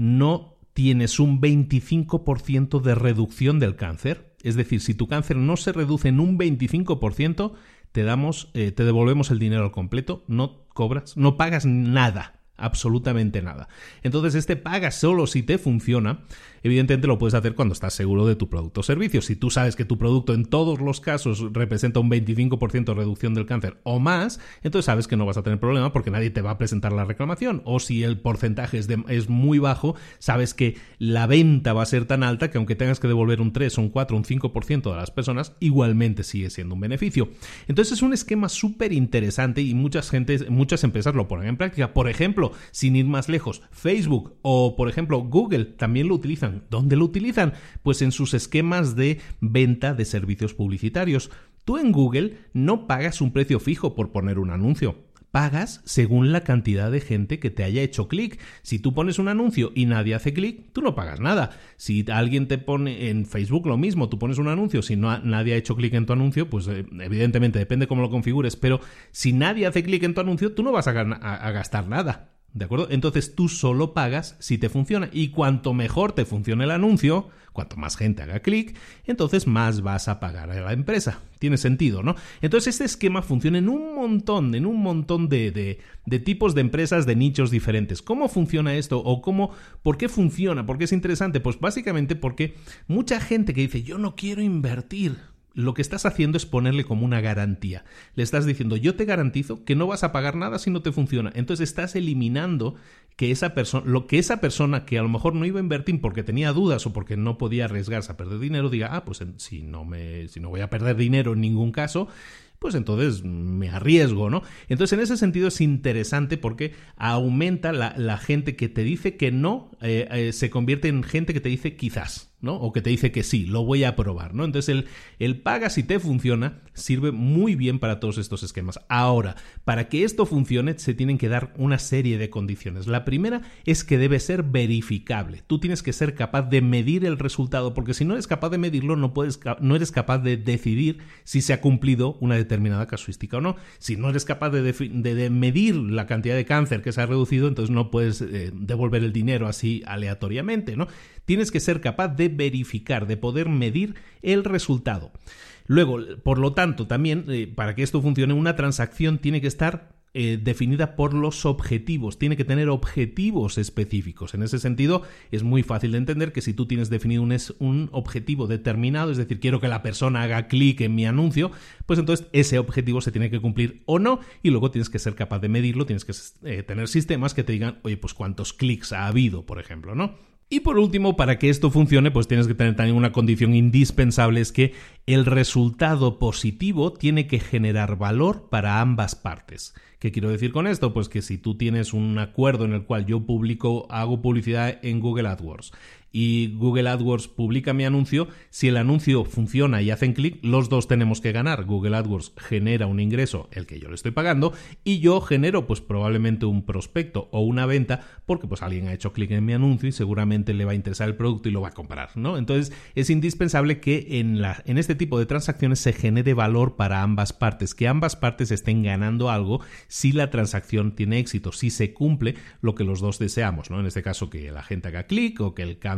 B: no tienes un veinticinco por ciento de reducción del cáncer, es decir, si tu cáncer no se reduce en un veinticinco por ciento, te damos, eh, te devolvemos el dinero al completo, no cobras, no pagas nada, absolutamente nada. Entonces este paga solo si te funciona. Evidentemente lo puedes hacer cuando estás seguro de tu producto o servicio. Si tú sabes que tu producto en todos los casos representa un veinticinco por ciento de reducción del cáncer o más, entonces sabes que no vas a tener problema porque nadie te va a presentar la reclamación. O si el porcentaje es, de, es muy bajo, sabes que la venta va a ser tan alta que aunque tengas que devolver un tres, un cuatro, un cinco por ciento de las personas, igualmente sigue siendo un beneficio. Entonces es un esquema súper interesante y muchas, gentes, muchas empresas lo ponen en práctica. Por ejemplo, sin ir más lejos, Facebook o por ejemplo Google también lo utilizan. ¿Dónde lo utilizan? Pues en sus esquemas de venta de servicios publicitarios. Tú en Google no pagas un precio fijo por poner un anuncio. Pagas según la cantidad de gente que te haya hecho clic. Si tú pones un anuncio y nadie hace clic, tú no pagas nada. Si alguien te pone en Facebook lo mismo, tú pones un anuncio, si no, nadie ha hecho clic en tu anuncio, pues eh, evidentemente depende cómo lo configures, pero si nadie hace clic en tu anuncio, tú no vas a, a, a gastar nada. ¿De acuerdo? Entonces tú solo pagas si te funciona, y cuanto mejor te funcione el anuncio, cuanto más gente haga clic, entonces más vas a pagar a la empresa. Tiene sentido, ¿no? Entonces este esquema funciona en un montón, en un montón de, de, de tipos de empresas, de nichos diferentes. ¿Cómo funciona esto? ¿O cómo, por qué funciona? ¿Por qué es interesante? Pues básicamente porque mucha gente que dice, yo no quiero invertir, lo que estás haciendo es ponerle como una garantía. Le estás diciendo, yo te garantizo que no vas a pagar nada si no te funciona. Entonces estás eliminando que esa persona, lo que esa persona que a lo mejor no iba a invertir porque tenía dudas o porque no podía arriesgarse a perder dinero, diga, ah, pues si no me, si no voy a perder dinero en ningún caso, pues entonces me arriesgo, ¿no? Entonces en ese sentido es interesante porque aumenta la, la gente que te dice que no, eh, eh, se convierte en gente que te dice quizás, ¿no? O que te dice que sí, lo voy a probar, ¿no? Entonces el, el paga si te funciona sirve muy bien para todos estos esquemas. Ahora, para que esto funcione se tienen que dar una serie de condiciones. La primera es que debe ser verificable. Tú tienes que ser capaz de medir el resultado, porque si no eres capaz de medirlo, no, puedes, no eres capaz de decidir si se ha cumplido una determinada casuística o no. Si no eres capaz de, de, de medir la cantidad de cáncer que se ha reducido, entonces no puedes eh, devolver el dinero así aleatoriamente, ¿no? Tienes que ser capaz de verificar, de poder medir el resultado. Luego, por lo tanto, también eh, para que esto funcione, una transacción tiene que estar eh, definida por los objetivos, tiene que tener objetivos específicos. En ese sentido, es muy fácil de entender que si tú tienes definido un, es, un objetivo determinado, es decir, quiero que la persona haga clic en mi anuncio, pues entonces ese objetivo se tiene que cumplir o no, y luego tienes que ser capaz de medirlo, tienes que eh, tener sistemas que te digan, oye, pues cuántos clics ha habido, por ejemplo, ¿no? Y por último, para que esto funcione, pues tienes que tener también una condición indispensable, es que el resultado positivo tiene que generar valor para ambas partes. ¿Qué quiero decir con esto? Pues que si tú tienes un acuerdo en el cual yo publico, hago publicidad en Google AdWords y Google AdWords publica mi anuncio, si el anuncio funciona y hacen clic, los dos tenemos que ganar. Google AdWords genera un ingreso, el que yo le estoy pagando, y yo genero pues probablemente un prospecto o una venta porque pues alguien ha hecho clic en mi anuncio y seguramente le va a interesar el producto y lo va a comprar, ¿no? Entonces es indispensable que en, la, en este tipo de transacciones se genere valor para ambas partes, que ambas partes estén ganando algo si la transacción tiene éxito, si se cumple lo que los dos deseamos, ¿no? En este caso que la gente haga clic o que el cáncer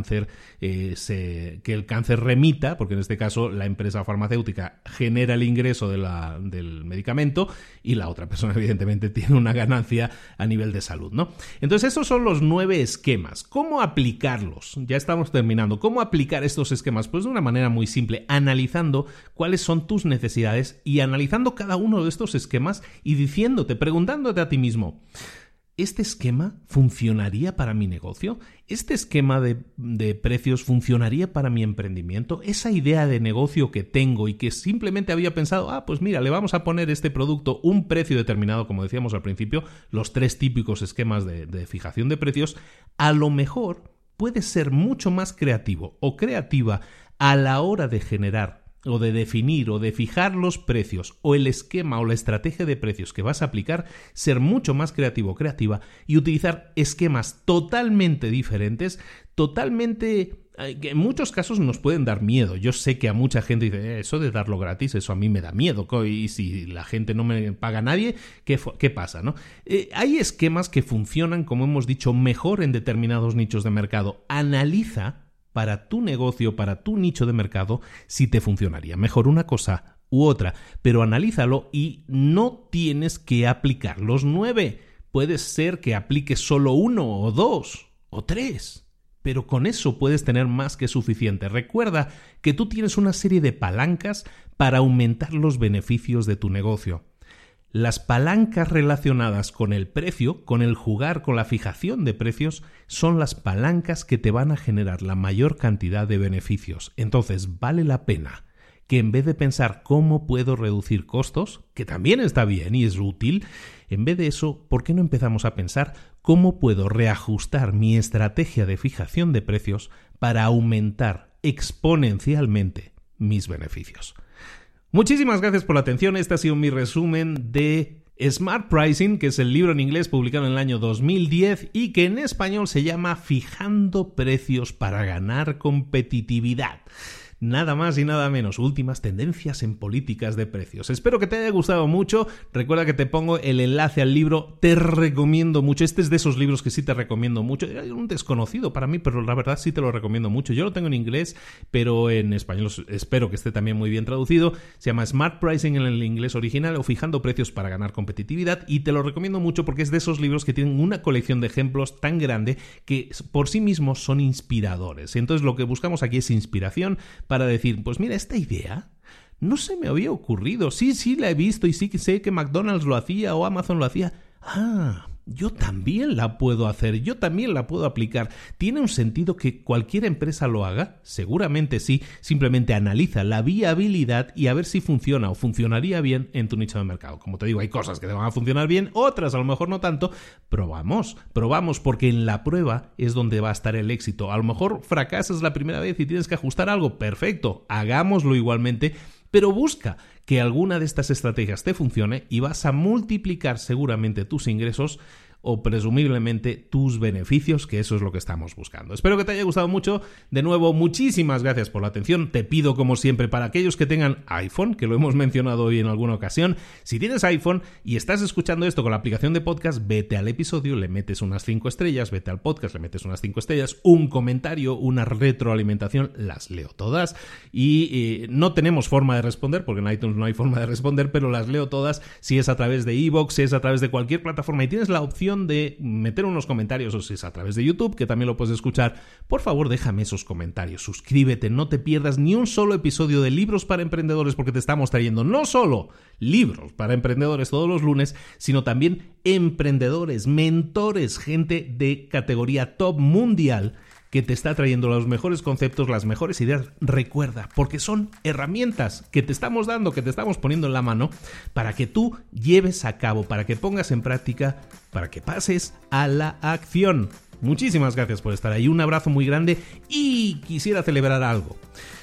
B: cáncer eh, se, que el cáncer remita, porque en este caso la empresa farmacéutica genera el ingreso de la, del medicamento y la otra persona evidentemente tiene una ganancia a nivel de salud, ¿no? Entonces esos son los nueve esquemas. ¿Cómo aplicarlos? Ya estamos terminando. ¿Cómo aplicar estos esquemas? Pues de una manera muy simple, analizando cuáles son tus necesidades y analizando cada uno de estos esquemas y diciéndote, preguntándote a ti mismo, ¿este esquema funcionaría para mi negocio? ¿Este esquema de, de precios funcionaría para mi emprendimiento? Esa idea de negocio que tengo y que simplemente había pensado, ah, pues mira, le vamos a poner este producto un precio determinado, como decíamos al principio, los tres típicos esquemas de, de fijación de precios, a lo mejor puede ser mucho más creativo o creativa a la hora de generar o de definir o de fijar los precios o el esquema o la estrategia de precios que vas a aplicar, ser mucho más creativo o creativa y utilizar esquemas totalmente diferentes, totalmente que en muchos casos nos pueden dar miedo. Yo sé que a mucha gente dice, eh, eso de darlo gratis, eso a mí me da miedo, y si la gente no me paga a nadie, ¿qué, qué pasa, no? Eh, hay esquemas que funcionan, como hemos dicho, mejor en determinados nichos de mercado. Analiza para tu negocio, para tu nicho de mercado, si te funcionaría mejor una cosa u otra, pero analízalo y no tienes que aplicar los nueve. Puede ser que apliques solo uno o dos o tres, pero con eso puedes tener más que suficiente. Recuerda que tú tienes una serie de palancas para aumentar los beneficios de tu negocio. Las palancas relacionadas con el precio, con el jugar, con la fijación de precios, son las palancas que te van a generar la mayor cantidad de beneficios. Entonces, vale la pena que en vez de pensar cómo puedo reducir costos, que también está bien y es útil, en vez de eso, ¿por qué no empezamos a pensar cómo puedo reajustar mi estrategia de fijación de precios para aumentar exponencialmente mis beneficios? Muchísimas gracias por la atención. Este ha sido mi resumen de Smart Pricing, que es el libro en inglés publicado en el año dos mil diez y que en español se llama Fijando precios para ganar competitividad. Nada más y nada menos, últimas tendencias en políticas de precios. Espero que te haya gustado mucho. Recuerda que te pongo el enlace al libro, te recomiendo mucho. Este es de esos libros que sí te recomiendo mucho. Era un desconocido para mí, pero la verdad sí te lo recomiendo mucho. Yo lo tengo en inglés, pero en español espero que esté también muy bien traducido. Se llama Smart Pricing en el inglés original o Fijando precios para ganar competitividad y te lo recomiendo mucho porque es de esos libros que tienen una colección de ejemplos tan grande que por sí mismos son inspiradores. Entonces lo que buscamos aquí es inspiración para decir, pues mira, esta idea no se me había ocurrido. Sí, sí la he visto y sí que sé que McDonald's lo hacía o Amazon lo hacía. Ah, yo también la puedo hacer, yo también la puedo aplicar. ¿Tiene un sentido que cualquier empresa lo haga? Seguramente sí. Simplemente analiza la viabilidad y a ver si funciona o funcionaría bien en tu nicho de mercado. Como te digo, hay cosas que te van a funcionar bien, otras a lo mejor no tanto. Probamos, probamos porque en la prueba es donde va a estar el éxito. A lo mejor fracasas la primera vez y tienes que ajustar algo. Perfecto, hagámoslo igualmente. Pero busca que alguna de estas estrategias te funcione y vas a multiplicar seguramente tus ingresos o presumiblemente tus beneficios, que eso es lo que estamos buscando. Espero que te haya gustado mucho. De nuevo, muchísimas gracias por la atención. Te pido, como siempre, para aquellos que tengan iPhone, que lo hemos mencionado hoy en alguna ocasión, si tienes iPhone y estás escuchando esto con la aplicación de podcast, vete al episodio, le metes unas cinco estrellas, vete al podcast, le metes unas cinco estrellas, un comentario, una retroalimentación, las leo todas y eh, no tenemos forma de responder, porque en iTunes no hay forma de responder, pero las leo todas si es a través de iVoox, si es a través de cualquier plataforma y tienes la opción de meter unos comentarios o si es a través de YouTube, que también lo puedes escuchar, por favor déjame esos comentarios, suscríbete, no te pierdas ni un solo episodio de Libros para Emprendedores porque te estamos trayendo no solo libros para emprendedores todos los lunes, sino también emprendedores, mentores, gente de categoría top mundial que te está trayendo los mejores conceptos, las mejores ideas. Recuerda, porque son herramientas que te estamos dando, que te estamos poniendo en la mano para que tú lleves a cabo, para que pongas en práctica, para que pases a la acción. Muchísimas gracias por estar ahí, un abrazo muy grande y quisiera celebrar algo.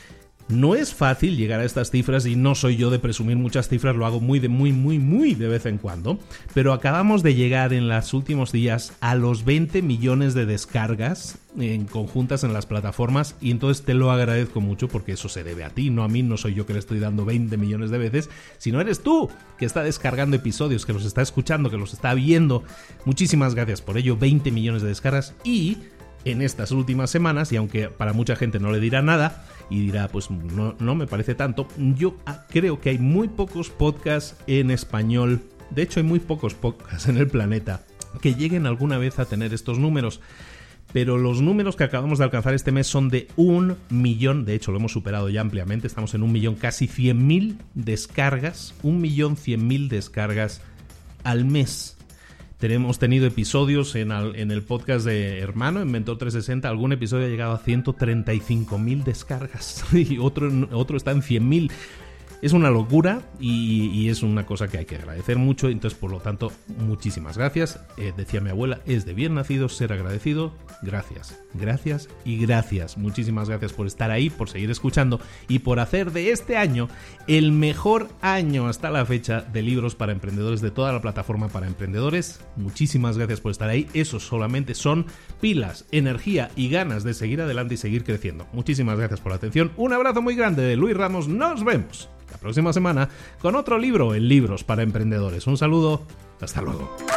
B: No es fácil llegar a estas cifras y no soy yo de presumir muchas cifras, lo hago muy de muy muy muy de vez en cuando, pero acabamos de llegar en los últimos días a los veinte millones de descargas en conjuntas en las plataformas y entonces te lo agradezco mucho porque eso se debe a ti, no a mí, no soy yo que le estoy dando veinte millones de veces, sino eres tú que está descargando episodios, que los está escuchando, que los está viendo. Muchísimas gracias por ello, veinte millones de descargas y en estas últimas semanas, y aunque para mucha gente no le dirá nada y dirá, pues no, no me parece tanto, yo creo que hay muy pocos podcasts en español, de hecho hay muy pocos podcasts en el planeta que lleguen alguna vez a tener estos números. Pero los números que acabamos de alcanzar este mes son de un millón, de hecho lo hemos superado ya ampliamente, estamos en un millón, casi cien mil descargas, un millón cien mil descargas al mes. Hemos tenido episodios en, al, en el podcast de Hermano, en Mentor trescientos sesenta, algún episodio ha llegado a ciento treinta y cinco mil descargas y otro, otro está en cien mil. Es una locura y, y es una cosa que hay que agradecer mucho, entonces por lo tanto muchísimas gracias. Eh, decía mi abuela, es de bien nacido ser agradecido. Gracias, gracias y gracias. Muchísimas gracias por estar ahí, por seguir escuchando y por hacer de este año el mejor año hasta la fecha de libros para emprendedores de toda la plataforma para emprendedores. Muchísimas gracias por estar ahí. Eso solamente son pilas, energía y ganas de seguir adelante y seguir creciendo. Muchísimas gracias por la atención. Un abrazo muy grande de Luis Ramos. Nos vemos la próxima semana con otro libro en Libros para Emprendedores. Un saludo, hasta luego.